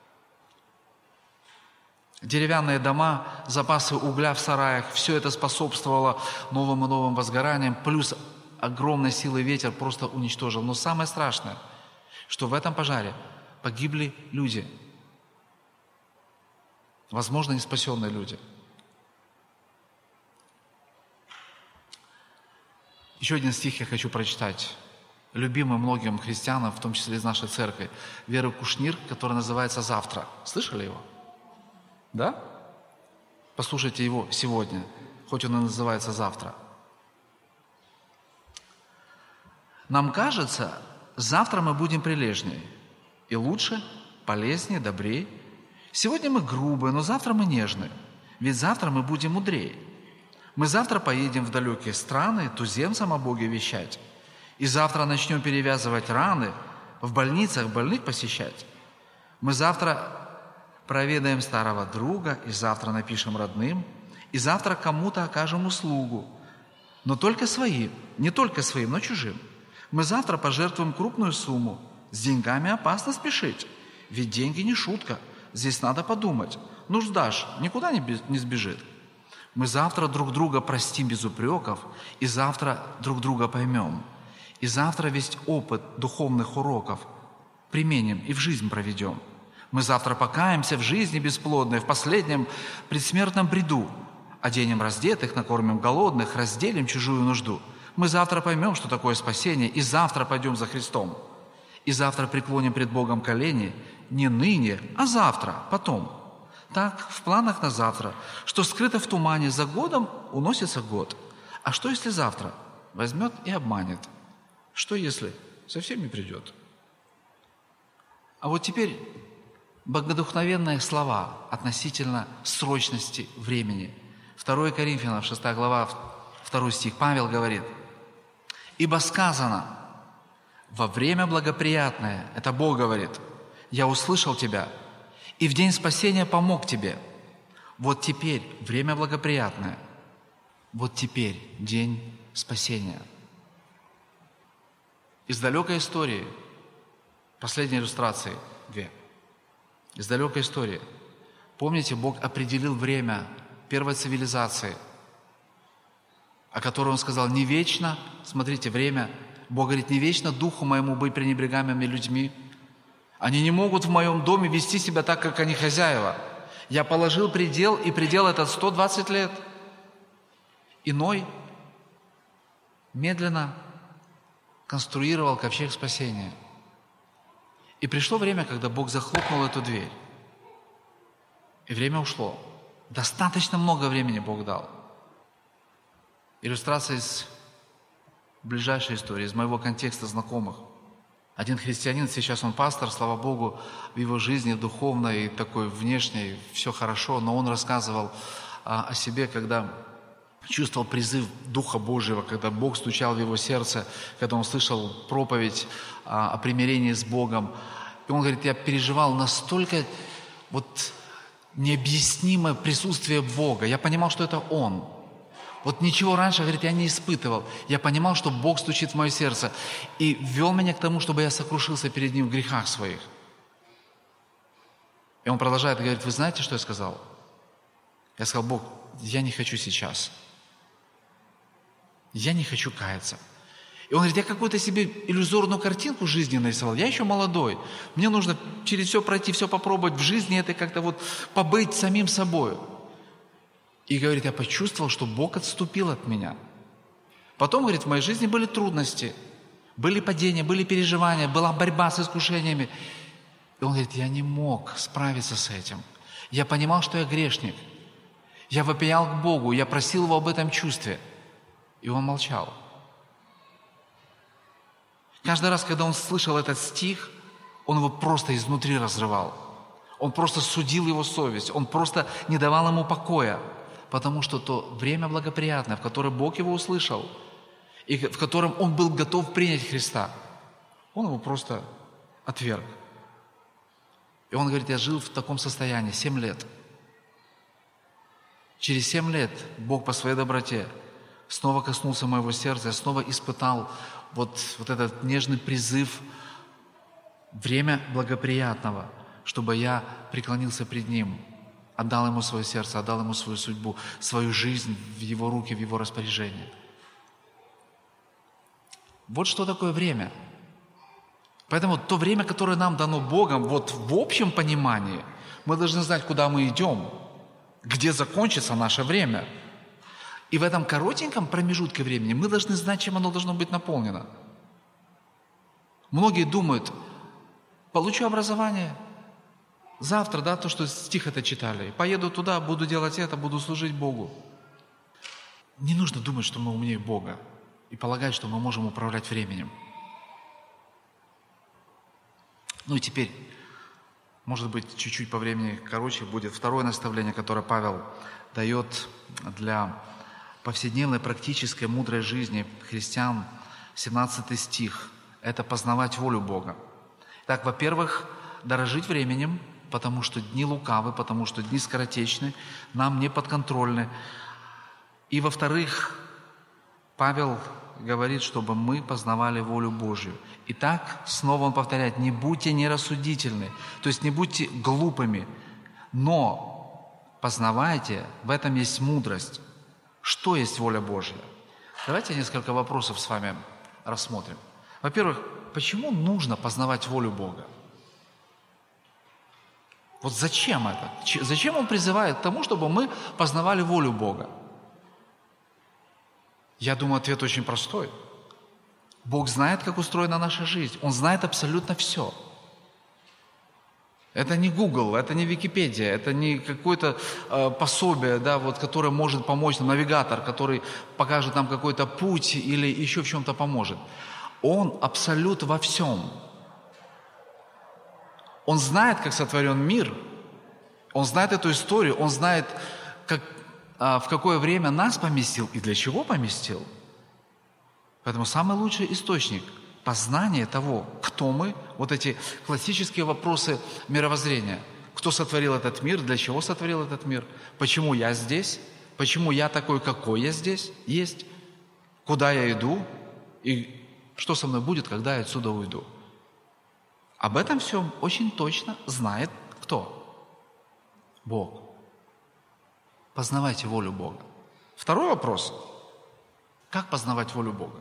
Деревянные дома, запасы угля в сараях, все это способствовало новым и новым возгораниям, плюс огромной силы ветер просто уничтожил. Но самое страшное, что в этом пожаре погибли люди, возможно, не спасенные люди. Еще один стих я хочу прочитать. любимый многим христианам, в том числе из нашей церкви, Веры Кушнир, который называется «Завтра». Слышали его? Да? Послушайте его сегодня, хоть он и называется «Завтра». Нам кажется, завтра мы будем прилежнее и лучше, полезнее, добрее. Сегодня мы грубые, но завтра мы нежные, ведь завтра мы будем мудрее. Мы завтра поедем в далекие страны туземцам о Боге вещать, и завтра начнем перевязывать раны, в больницах больных посещать. Мы завтра проведаем старого друга, и завтра напишем родным, и завтра кому-то окажем услугу, но только своим, не только своим, но чужим. Мы завтра пожертвуем крупную сумму. С деньгами опасно спешить, ведь деньги не шутка. Здесь надо подумать. Нужда ж никуда не сбежит. Мы завтра друг друга простим без упреков, и завтра друг друга поймем. И завтра весь опыт духовных уроков применим и в жизнь проведем. Мы завтра покаемся в жизни бесплодной, в последнем предсмертном бреду. Оденем раздетых, накормим голодных, разделим чужую нужду. Мы завтра поймем, что такое спасение, и завтра пойдем за Христом. И завтра преклоним пред Богом колени не ныне, а завтра, потом. Так, в планах на завтра, что скрыто в тумане, за годом уносится год. А что, если завтра возьмет и обманет? Что, если совсем не придет? А вот теперь богодухновенные слова относительно срочности времени. второе Коринфянам, шестая глава, второй стих, Павел говорит: «Ибо сказано, во время благоприятное, это Бог говорит, я услышал тебя, и в день спасения помог тебе. Вот теперь время благоприятное, вот теперь день спасения». Из далекой истории, последней иллюстрации, две. Из далекой истории. Помните, Бог определил время первой цивилизации, о которой Он сказал: не вечно, смотрите, время, Бог говорит, не вечно духу моему быть пренебрегаемыми людьми. Они не могут в моем доме вести себя так, как они хозяева. Я положил предел, и предел этот сто двадцать лет. Иной медленно конструировал ковчег спасения. И пришло время, когда Бог захлопнул эту дверь. И время ушло. Достаточно много времени Бог дал. Иллюстрация из ближайшей истории, из моего контекста знакомых. Один христианин, сейчас он пастор, слава Богу, в его жизни духовной, такой внешней, все хорошо, но он рассказывал а, о себе, когда чувствовал призыв Духа Божьего, когда Бог стучал в его сердце, когда он слышал проповедь а, о примирении с Богом. И он говорит, я переживал настолько вот необъяснимое присутствие Бога. Я понимал, что это Он. Вот ничего раньше, говорит, я не испытывал. Я понимал, что Бог стучит в мое сердце. И вел меня к тому, чтобы я сокрушился перед Ним в грехах своих. И он продолжает и говорит, вы знаете, что я сказал? Я сказал, Бог, я не хочу сейчас. Я не хочу каяться. И он говорит, я какую-то себе иллюзорную картинку жизни нарисовал. Я еще молодой. Мне нужно через все пройти, все попробовать в жизни, это как-то вот побыть самим собой. И говорит, я почувствовал, что Бог отступил от меня. Потом, говорит, в моей жизни были трудности, были падения, были переживания, была борьба с искушениями. И он говорит, я не мог справиться с этим. Я понимал, что я грешник. Я вопиял к Богу, я просил Его об этом чувстве. И он молчал. Каждый раз, когда он слышал этот стих, он его просто изнутри разрывал. Он просто судил его совесть, он просто не давал ему покоя. Потому что то время благоприятное, в которое Бог его услышал, и в котором он был готов принять Христа, он его просто отверг. И он говорит, я жил в таком состоянии семь лет. Через семь лет Бог по своей доброте снова коснулся моего сердца, я снова испытал вот, вот этот нежный призыв, время благоприятного, чтобы я преклонился пред Ним, отдал Ему свое сердце, отдал Ему свою судьбу, свою жизнь в Его руки, в Его распоряжение. Вот что такое время. Поэтому то время, которое нам дано Богом, вот в общем понимании, мы должны знать, куда мы идем, где закончится наше время. И в этом коротеньком промежутке времени мы должны знать, чем оно должно быть наполнено. Многие думают, получу образование, завтра, да, то, что стих это читали, поеду туда, буду делать это, буду служить Богу. Не нужно думать, что мы умнее Бога и полагать, что мы можем управлять временем. Ну и теперь, может быть, чуть-чуть по времени короче будет второе наставление, которое Павел дает для повседневной практической мудрой жизни христиан, семнадцатый стих. Это познавать волю Бога. Так, во-первых, дорожить временем, потому что дни лукавы, потому что дни скоротечны, нам не подконтрольны. И, во-вторых, Павел говорит, чтобы мы познавали волю Божью. Итак, снова он повторяет, не будьте нерассудительны, то есть не будьте глупыми, но познавайте, в этом есть мудрость. Что есть воля Божья? Давайте несколько вопросов с вами рассмотрим. Во-первых, почему нужно познавать волю Бога? Вот зачем это? Зачем он призывает к тому, чтобы мы познавали волю Бога? Я думаю, ответ очень простой. Бог знает, как устроена наша жизнь. Он знает абсолютно все. Это не Google, это не Википедия, это не какое-то э, пособие, да, вот, которое может помочь нам, навигатор, который покажет нам какой-то путь или еще в чем-то поможет. Он абсолют во всем. Он знает, как сотворен мир, он знает эту историю, он знает, как, э, в какое время нас поместил и для чего поместил. Поэтому самый лучший источник познания того, кто мы, вот эти классические вопросы мировоззрения. Кто сотворил этот мир, для чего сотворил этот мир, почему я здесь, почему я такой, какой я здесь есть, куда я иду и что со мной будет, когда я отсюда уйду. Об этом всем очень точно знает кто? Бог. Познавайте волю Бога. Второй вопрос. Как познавать волю Бога?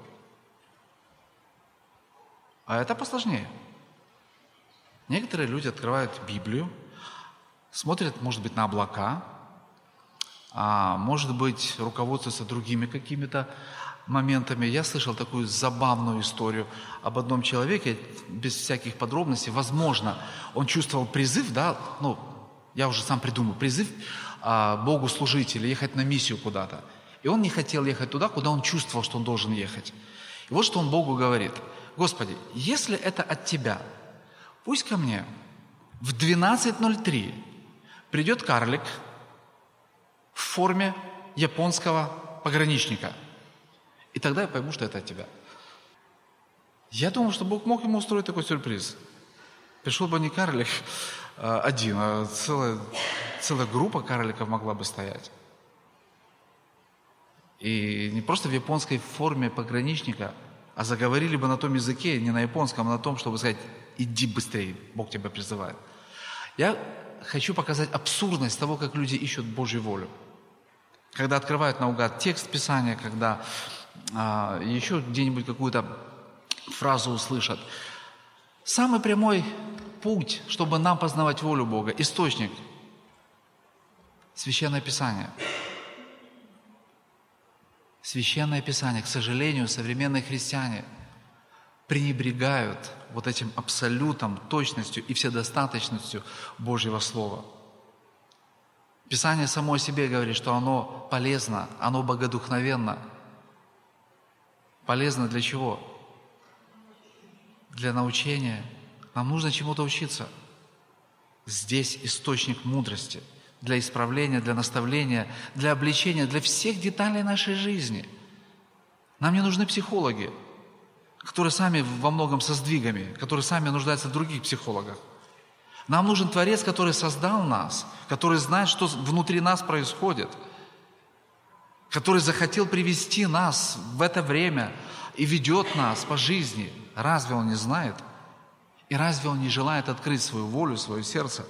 А это посложнее. Некоторые люди открывают Библию, смотрят, может быть, на облака, а может быть, руководствуются другими какими-то моментами. Я слышал такую забавную историю об одном человеке, без всяких подробностей. Возможно, он чувствовал призыв, да, ну, я уже сам придумал, призыв а, Богу служить или ехать на миссию куда-то. И он не хотел ехать туда, куда он чувствовал, что он должен ехать. И вот что он Богу говорит. Господи, если это от Тебя, пусть ко мне в двенадцать ноль три придет карлик в форме японского пограничника. И тогда я пойму, что это от Тебя. Я думал, что Бог мог ему устроить такой сюрприз. Пришел бы не карлик один, а целая, целая группа карликов могла бы стоять. И не просто в японской форме пограничника, а заговорили бы на том языке, не на японском, а на том, чтобы сказать, иди быстрее, Бог тебя призывает. Я хочу показать абсурдность того, как люди ищут Божью волю. Когда открывают наугад текст Писания, когда а, еще где-нибудь какую-то фразу услышат. Самый прямой путь, чтобы нам познавать волю Бога, источник – Священное Писание. Священное Писание, к сожалению, современные христиане пренебрегают вот этим абсолютом, точностью и вседостаточностью Божьего Слова. Писание само о себе говорит, что оно полезно, оно богодухновенно. Полезно для чего? Для научения. Нам нужно чему-то учиться. Здесь источник мудрости. Для исправления, для наставления, для обличения, для всех деталей нашей жизни. Нам не нужны психологи, которые сами во многом со сдвигами, которые сами нуждаются в других психологах. Нам нужен Творец, который создал нас, который знает, что внутри нас происходит, который захотел привести нас в это время и ведет нас по жизни. Разве Он не знает? И разве Он не желает открыть свою волю, свое сердце?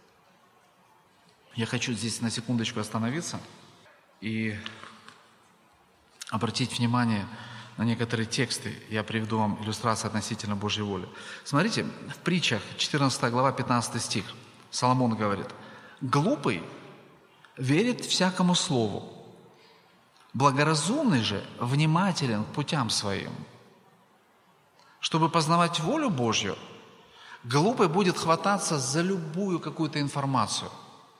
Я хочу здесь на секундочку остановиться и обратить внимание на некоторые тексты. Я приведу вам иллюстрации относительно Божьей воли. Смотрите, в притчах, четырнадцатая глава, пятнадцатый стих, Соломон говорит: «Глупый верит всякому слову, благоразумный же внимателен к путям своим». Чтобы познавать волю Божью, глупый будет хвататься за любую какую-то информацию.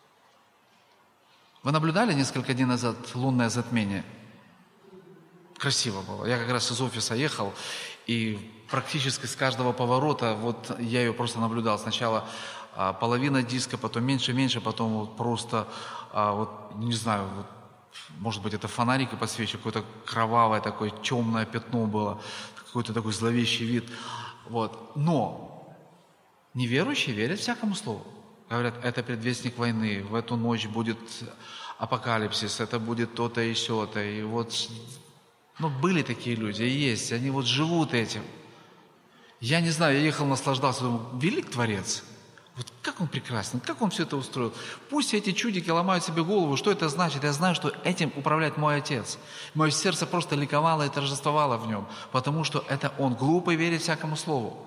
Вы наблюдали несколько дней назад лунное затмение? Красиво было. Я как раз из офиса ехал, и практически с каждого поворота, вот я ее просто наблюдал. Сначала а, половина диска, потом меньше, меньше, потом вот просто, а, вот, не знаю, вот, может быть, это фонарики подсвечивают, какое-то кровавое такое темное пятно было, какой-то такой зловещий вид. Вот. Но неверующие верят всякому слову. Говорят, это предвестник войны, в эту ночь будет апокалипсис, это будет то-то и сё-то. И вот, ну, были такие люди, и есть, они вот живут этим. Я не знаю, я ехал, наслаждался, думаю, велик Творец. Вот как он прекрасен, как он все это устроил. Пусть эти чудики ломают себе голову, что это значит. Я знаю, что этим управляет мой Отец. Мое сердце просто ликовало и торжествовало в нем, потому что это он. Глупый верит всякому слову.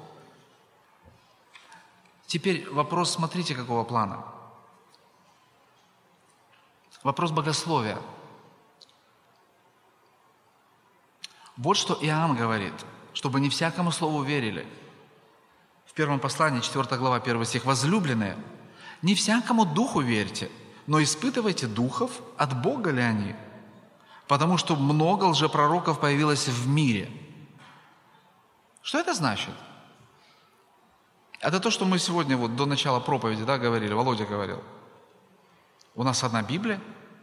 Теперь вопрос, смотрите, какого плана. Вопрос богословия. Вот что Иоанн говорит, чтобы не всякому слову верили. В первом послании, четвёртая глава, первый стих. «Возлюбленные, не всякому духу верьте, но испытывайте духов, от Бога ли они, потому что много лжепророков появилось в мире». Что это значит? Это то, что мы сегодня вот до начала проповеди, да, говорили, Володя говорил. У нас одна Библия,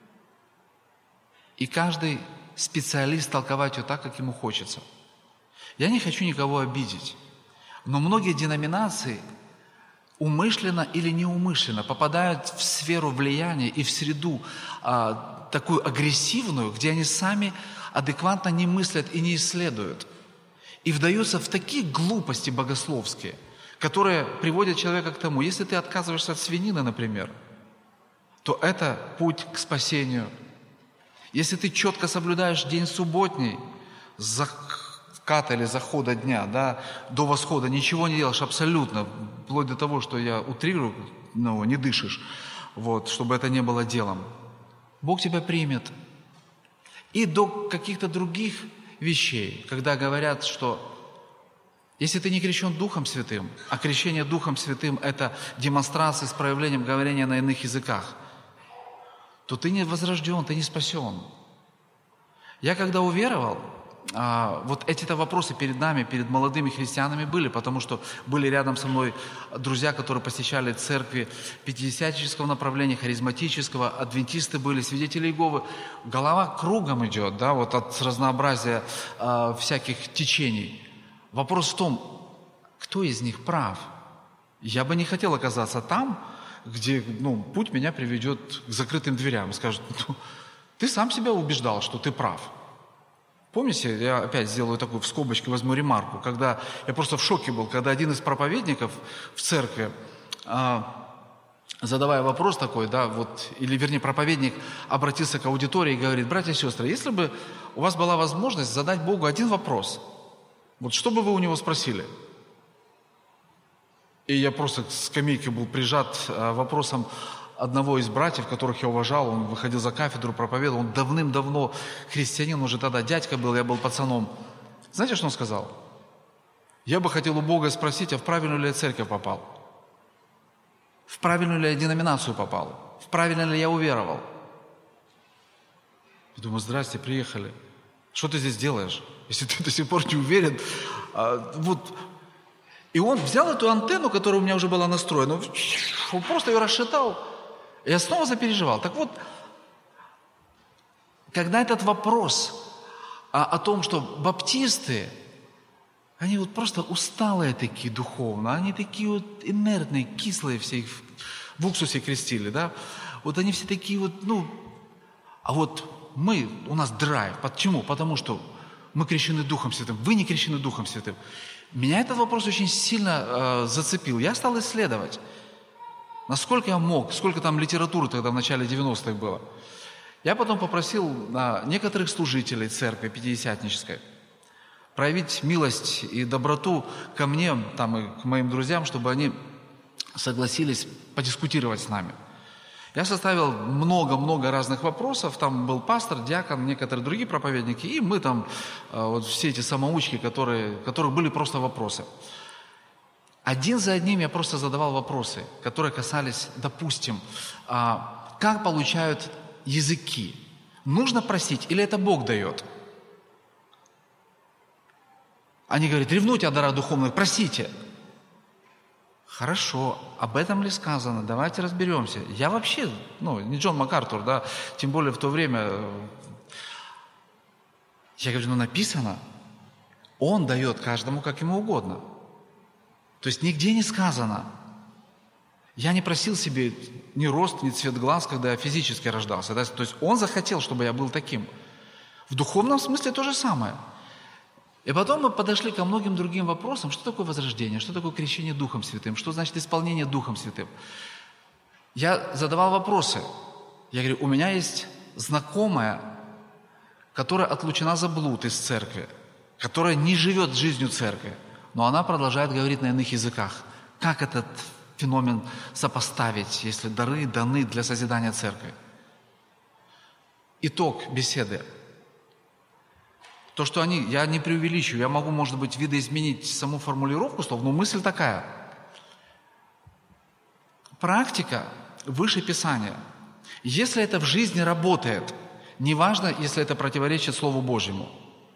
и каждый специалист толковать ее так, как ему хочется. Я не хочу никого обидеть, но многие деноминации умышленно или неумышленно попадают в сферу влияния и в среду а, такую агрессивную, где они сами адекватно не мыслят и не исследуют. И вдаются в такие глупости богословские, которые приводят человека к тому, если ты отказываешься от свинины, например, то это путь к спасению. Если ты четко соблюдаешь день субботний, заката или захода дня, да, до восхода, ничего не делаешь абсолютно, вплоть до того, что я утрирую, ну, не дышишь, вот, чтобы это не было делом, Бог тебя примет. И до каких-то других вещей, когда говорят, что если ты не крещен Духом Святым, а крещение Духом Святым – это демонстрация с проявлением говорения на иных языках, то ты не возрожден, ты не спасен. Я когда уверовал, вот эти-то вопросы перед нами, перед молодыми христианами были, потому что были рядом со мной друзья, которые посещали церкви пятидесятнического направления, харизматического, адвентисты были, свидетели Иеговы. Голова кругом идет, да, вот от разнообразия э, всяких течений. Вопрос в том, кто из них прав. Я бы не хотел оказаться там, где, ну, путь меня приведет к закрытым дверям и скажет, ну, ты сам себя убеждал, что ты прав. Помните, я опять сделаю такую в скобочке, возьму ремарку, когда я просто в шоке был, когда один из проповедников в церкви, задавая вопрос такой, да, вот, или вернее проповедник обратился к аудитории и говорит, братья и сестры, если бы у вас была возможность задать Богу один вопрос, вот что бы вы у него спросили? И я просто к скамейке был прижат вопросом одного из братьев, которых я уважал, он выходил за кафедру, проповедовал, он давным-давно христианин, уже тогда дядька был, я был пацаном. Знаете, что он сказал? Я бы хотел у Бога спросить, а в правильную ли я церковь попал? В правильную ли я деноминацию попал? В правильно ли я уверовал? Я думаю, здрасте, приехали. Что ты здесь делаешь? Если ты до сих пор не уверен, а, вот. И он взял эту антенну, которая у меня уже была настроена, он просто ее расшатал. И я снова запереживал. Так вот, когда этот вопрос о, о том, что баптисты, они вот просто усталые такие духовно, они такие вот инертные, кислые, все их в уксусе крестили, да, вот они все такие вот, ну, а вот мы, у нас драйв. Почему? Потому что мы крещены Духом Святым, вы не крещены Духом Святым. Меня этот вопрос очень сильно э, зацепил. Я стал исследовать, насколько я мог, сколько там литературы тогда в начале девяностых было. Я потом попросил э, некоторых служителей церкви пятидесятнической проявить милость и доброту ко мне, там, и к моим друзьям, чтобы они согласились подискутировать с нами. Я составил много-много разных вопросов. Там был пастор, диакон, некоторые другие проповедники. И мы там, вот все эти самоучки, которые, которых были просто вопросы. Один за одним я просто задавал вопросы, которые касались, допустим, как получают языки. Нужно просить или это Бог дает? Они говорят, ревнуйте о дарах духовных, просите. Хорошо, об этом ли сказано? Давайте разберемся. Я вообще, ну, не Джон МакАртур, да, тем более в то время, я говорю, ну, написано, Он дает каждому, как ему угодно. То есть нигде не сказано. Я не просил себе ни рост, ни цвет глаз, когда я физически рождался. Да? То есть Он захотел, чтобы я был таким. В духовном смысле то же самое. И потом мы подошли ко многим другим вопросам. Что такое возрождение? Что такое крещение Духом Святым? Что значит исполнение Духом Святым? Я задавал вопросы. Я говорю, у меня есть знакомая, которая отлучена за блуд из церкви, которая не живет жизнью церкви, но она продолжает говорить на иных языках. Как этот феномен сопоставить, если дары даны для созидания церкви? Итог беседы. То, что они, я не преувеличиваю, я могу, может быть, видоизменить саму формулировку слов, но мысль такая. Практика выше Писания. Если это в жизни работает, неважно, если это противоречит Слову Божьему.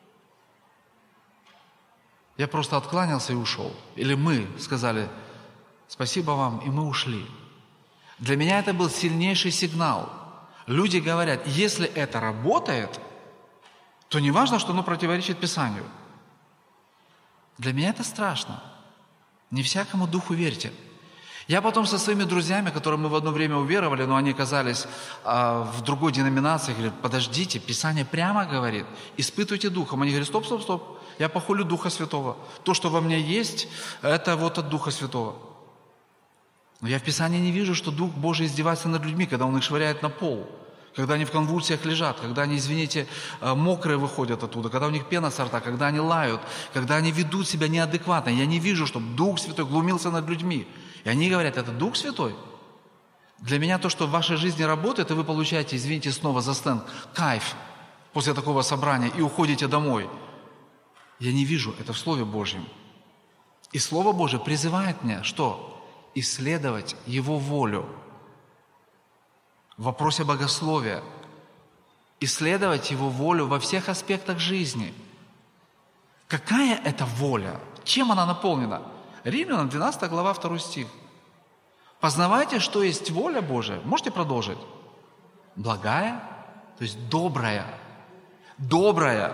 Я просто откланялся и ушел. Или мы сказали, спасибо вам, и мы ушли. Для меня это был сильнейший сигнал. Люди говорят, если это работает, то не важно, что оно противоречит Писанию. Для меня это страшно. Не всякому духу верьте. Я потом со своими друзьями, которым мы в одно время уверовали, но они оказались а, в другой деноминации, говорят, подождите, Писание прямо говорит, испытывайте духом. Они говорят, стоп, стоп, стоп, я похулю Духа Святого. То, что во мне есть, это вот от Духа Святого. Но я в Писании не вижу, что Дух Божий издевается над людьми, когда Он их швыряет на пол. Когда они в конвульсиях лежат, когда они, извините, мокрые выходят оттуда, когда у них пена со рта, когда они лают, когда они ведут себя неадекватно. Я не вижу, чтобы Дух Святой глумился над людьми. И они говорят, это Дух Святой? Для меня то, что в вашей жизни работает, и вы получаете, извините, снова за стенд, кайф после такого собрания и уходите домой. Я не вижу это в Слове Божьем. И Слово Божье призывает меня, что? Исследовать Его волю. В вопросе богословия, исследовать Его волю во всех аспектах жизни. Какая это воля? Чем она наполнена? Римлянам двенадцатая глава, второй стих. Познавайте, что есть воля Божия. Можете продолжить? Благая, то есть добрая. Добрая.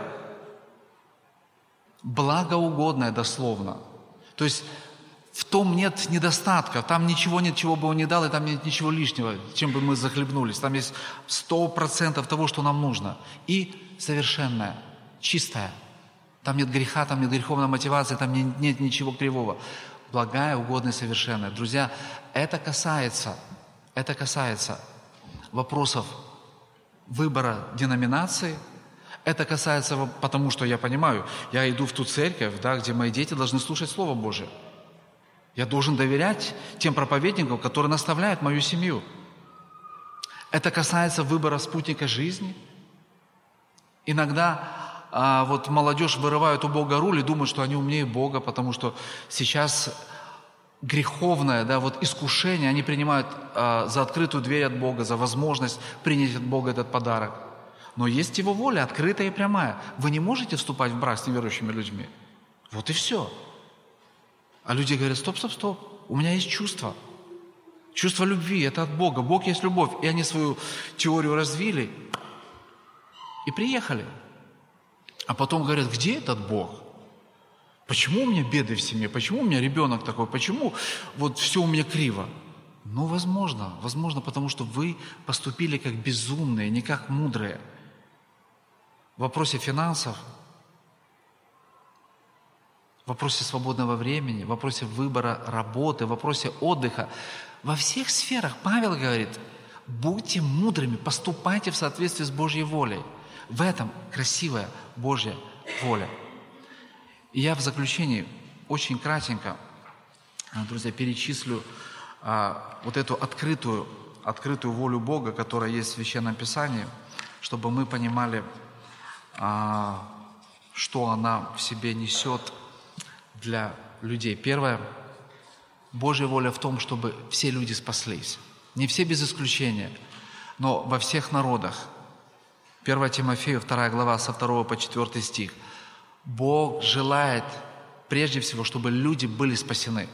Благоугодная дословно. То есть в том нет недостатка, там ничего нет, чего бы Он не дал, и там нет ничего лишнего, чем бы мы захлебнулись. Там есть сто процентов того, что нам нужно. И совершенная, чистая. Там нет греха, там нет греховной мотивации, там нет, нет ничего кривого. Благая, угодная, совершенная. Друзья, это касается, это касается вопросов выбора деноминации. Это касается, потому что я понимаю, я иду в ту церковь, да, где мои дети должны слушать Слово Божие. Я должен доверять тем проповедникам, которые наставляют мою семью. Это касается выбора спутника жизни. Иногда а, вот молодежь вырывает у Бога руль и думает, что они умнее Бога, потому что сейчас греховное, да, вот искушение, они принимают а, за открытую дверь от Бога, за возможность принять от Бога этот подарок. Но есть Его воля, открытая и прямая. Вы не можете вступать в брак с неверующими людьми. Вот и все. А люди говорят, стоп, стоп, стоп, у меня есть чувство. Чувство любви, это от Бога. Бог есть любовь. И они свою теорию развили и приехали. А потом говорят, где этот Бог? Почему у меня беды в семье? Почему у меня ребенок такой? Почему вот все у меня криво? Ну, возможно, возможно, потому что вы поступили как безумные, не как мудрые. В вопросе финансов, в вопросе свободного времени, в вопросе выбора работы, в вопросе отдыха. Во всех сферах Павел говорит, будьте мудрыми, поступайте в соответствии с Божьей волей. В этом красивая Божья воля. И я в заключении очень кратенько, друзья, перечислю а, вот эту открытую открытую волю Бога, которая есть в Священном Писании, чтобы мы понимали, что она в себе несет для людей. Первое, Божья воля в том, чтобы все люди спаслись. Не все без исключения, но во всех народах. первое Тимофею, вторая глава, со второго по четвёртый стих. Бог желает прежде всего, чтобы люди были спасены.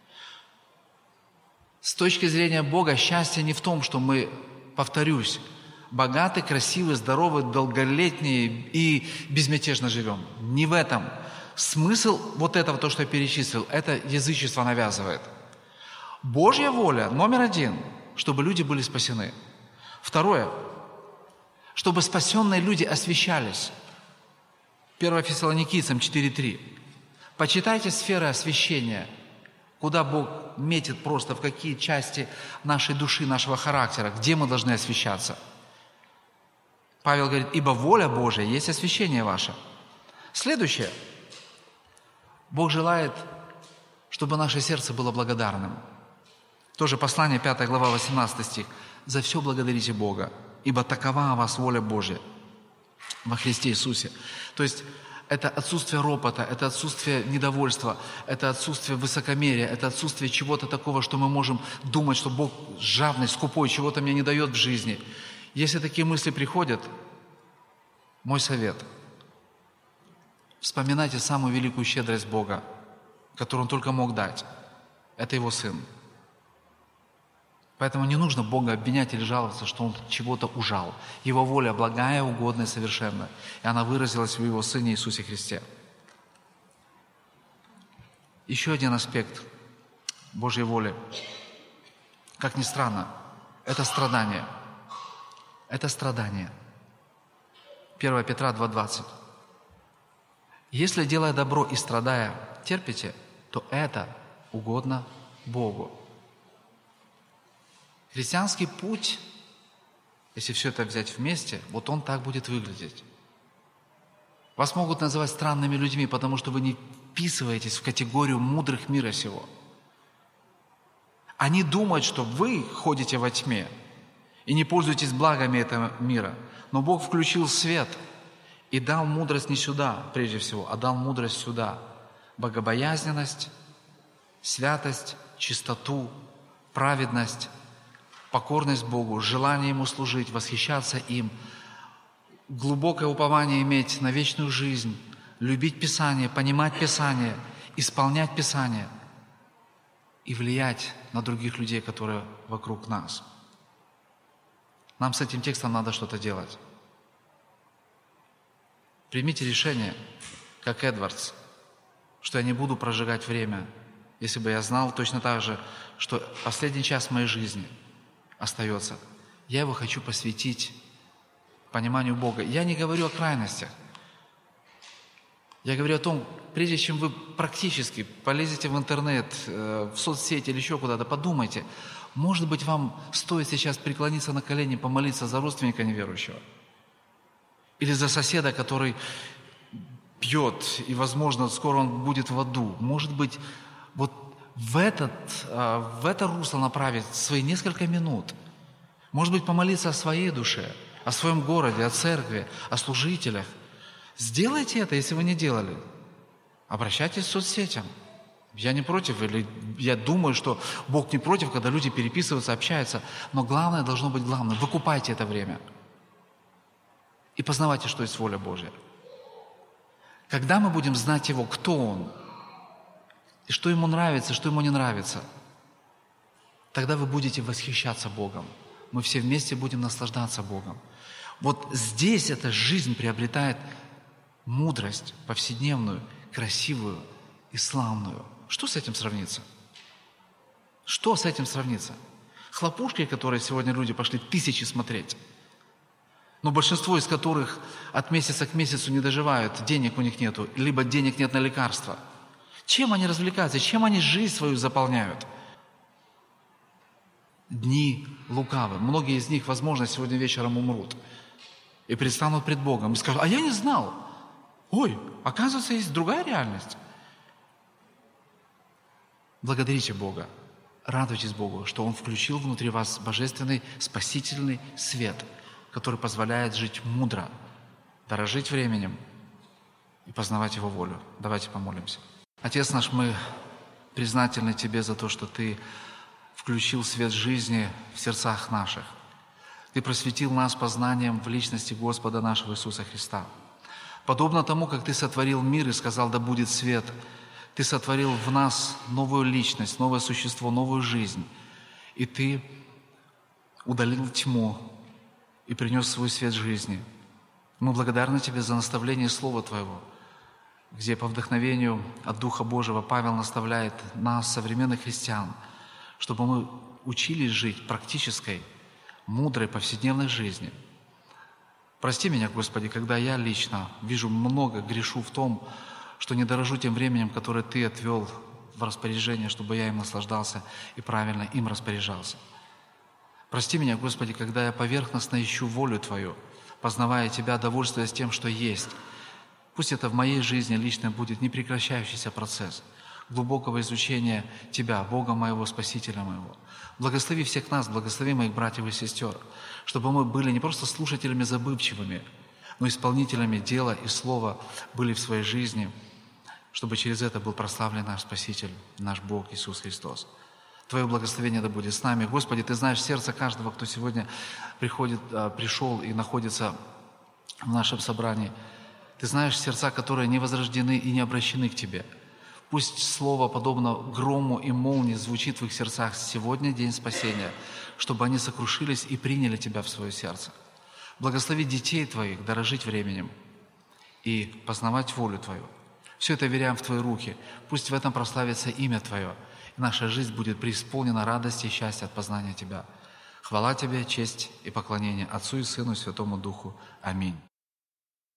С точки зрения Бога, счастье не в том, что мы, повторюсь, богаты, красивы, здоровы, долголетние и безмятежно живем. Не в этом. Смысл вот этого, то, что я перечислил, это язычество навязывает. Божья воля номер один, чтобы люди были спасены. Второе, чтобы спасенные люди освящались. первое Фессалоникийцам четыре три. Почитайте сферы освящения, куда Бог метит просто, в какие части нашей души, нашего характера, где мы должны освящаться. Павел говорит, ибо воля Божия есть освящение ваше. Следующее. Бог желает, чтобы наше сердце было благодарным. Тоже послание, пятая глава, восемнадцатый стих. «За все благодарите Бога, ибо такова о вас воля Божия во Христе Иисусе». То есть это отсутствие ропота, это отсутствие недовольства, это отсутствие высокомерия, это отсутствие чего-то такого, что мы можем думать, что Бог жадный, скупой, чего-то мне не дает в жизни. Если такие мысли приходят, мой совет – вспоминайте самую великую щедрость Бога, которую Он только мог дать. Это Его Сын. Поэтому не нужно Бога обвинять или жаловаться, что Он чего-то ужал. Его воля благая, угодная, совершенная. И она выразилась в Его Сыне Иисусе Христе. Еще один аспект Божьей воли, как ни странно, это страдание. Это страдание. первое Петра два двадцать. «Если, делая добро и страдая, терпите, то это угодно Богу». Христианский путь, если все это взять вместе, вот он так будет выглядеть. Вас могут называть странными людьми, потому что вы не вписываетесь в категорию мудрых мира сего. Они думают, что вы ходите во тьме и не пользуетесь благами этого мира. Но Бог включил свет и дал мудрость не сюда, прежде всего, а дал мудрость сюда. Богобоязненность, святость, чистоту, праведность, покорность Богу, желание Ему служить, восхищаться им, глубокое упование иметь на вечную жизнь, любить Писание, понимать Писание, исполнять Писание и влиять на других людей, которые вокруг нас. Нам с этим текстом надо что-то делать. Примите решение, как Эдвардс, что я не буду прожигать время, если бы я знал точно так же, что последний час моей жизни остается. Я его хочу посвятить пониманию Бога. Я не говорю о крайностях. Я говорю о том, прежде чем вы практически полезете в интернет, в соцсети или еще куда-то, подумайте, может быть, вам стоит сейчас преклониться на колени, помолиться за родственника неверующего. Или за соседа, который пьет, и, возможно, скоро он будет в аду. Может быть, вот в, этот, в это русло направить свои несколько минут. Может быть, помолиться о своей душе, о своем городе, о церкви, о служителях. Сделайте это, если вы не делали. Обращайтесь к соцсетям. Я не против, или я думаю, что Бог не против, когда люди переписываются, общаются. Но главное должно быть главным. Выкупайте это время. И познавайте, что есть воля Божья. Когда мы будем знать Его, кто Он, и что Ему нравится, что Ему не нравится, тогда вы будете восхищаться Богом. Мы все вместе будем наслаждаться Богом. Вот здесь эта жизнь приобретает мудрость повседневную, красивую и славную. Что с этим сравнится? Что с этим сравнится? Хлопушки, которые сегодня люди пошли тысячи смотреть, но большинство из которых от месяца к месяцу не доживают, денег у них нету, либо денег нет на лекарства. Чем они развлекаются? Чем они жизнь свою заполняют? Дни лукавы. Многие из них, возможно, сегодня вечером умрут и предстанут пред Богом и скажут: а я не знал. Ой, оказывается, есть другая реальность. Благодарите Бога Радуйтесь Богу, что Он включил внутри вас божественный спасительный свет, который позволяет жить мудро, дорожить временем и познавать Его волю. Давайте помолимся. Отец наш, мы признательны Тебе за то, что Ты включил свет жизни в сердцах наших. Ты просветил нас познанием в личности Господа нашего Иисуса Христа. Подобно тому, как Ты сотворил мир и сказал: да будет свет, Ты сотворил в нас новую личность, новое существо, новую жизнь. И Ты удалил тьму и принес свой свет жизни. Мы благодарны Тебе за наставление Слова Твоего, где по вдохновению от Духа Божьего Павел наставляет нас, современных христиан, чтобы мы учились жить практической, мудрой, повседневной жизни. Прости меня, Господи, когда я лично вижу много, грешу в том, что не дорожу тем временем, которое Ты отвел в распоряжение, чтобы я им наслаждался и правильно им распоряжался. Прости меня, Господи, когда я поверхностно ищу волю Твою, познавая Тебя, довольствуясь тем, что есть. Пусть это в моей жизни лично будет непрекращающийся процесс глубокого изучения Тебя, Бога моего, Спасителя моего. Благослови всех нас, благослови моих братьев и сестер, чтобы мы были не просто слушателями забывчивыми, но исполнителями дела и слова были в своей жизни, чтобы через это был прославлен наш Спаситель, наш Бог Иисус Христос. Твое благословение да будет с нами. Господи, Ты знаешь сердце каждого, кто сегодня приходит, пришел и находится в нашем собрании. Ты знаешь сердца, которые не возрождены и не обращены к Тебе. Пусть слово, подобно грому и молнии, звучит в их сердцах сегодня, день спасения, чтобы они сокрушились и приняли Тебя в свое сердце. Благослови детей Твоих дорожить временем и познавать волю Твою. Все это веряем в Твои руки. Пусть в этом прославится имя Твое, и наша жизнь будет преисполнена радости и счастья от познания Тебя. Хвала Тебе, честь и поклонение Отцу и Сыну и Святому Духу. Аминь.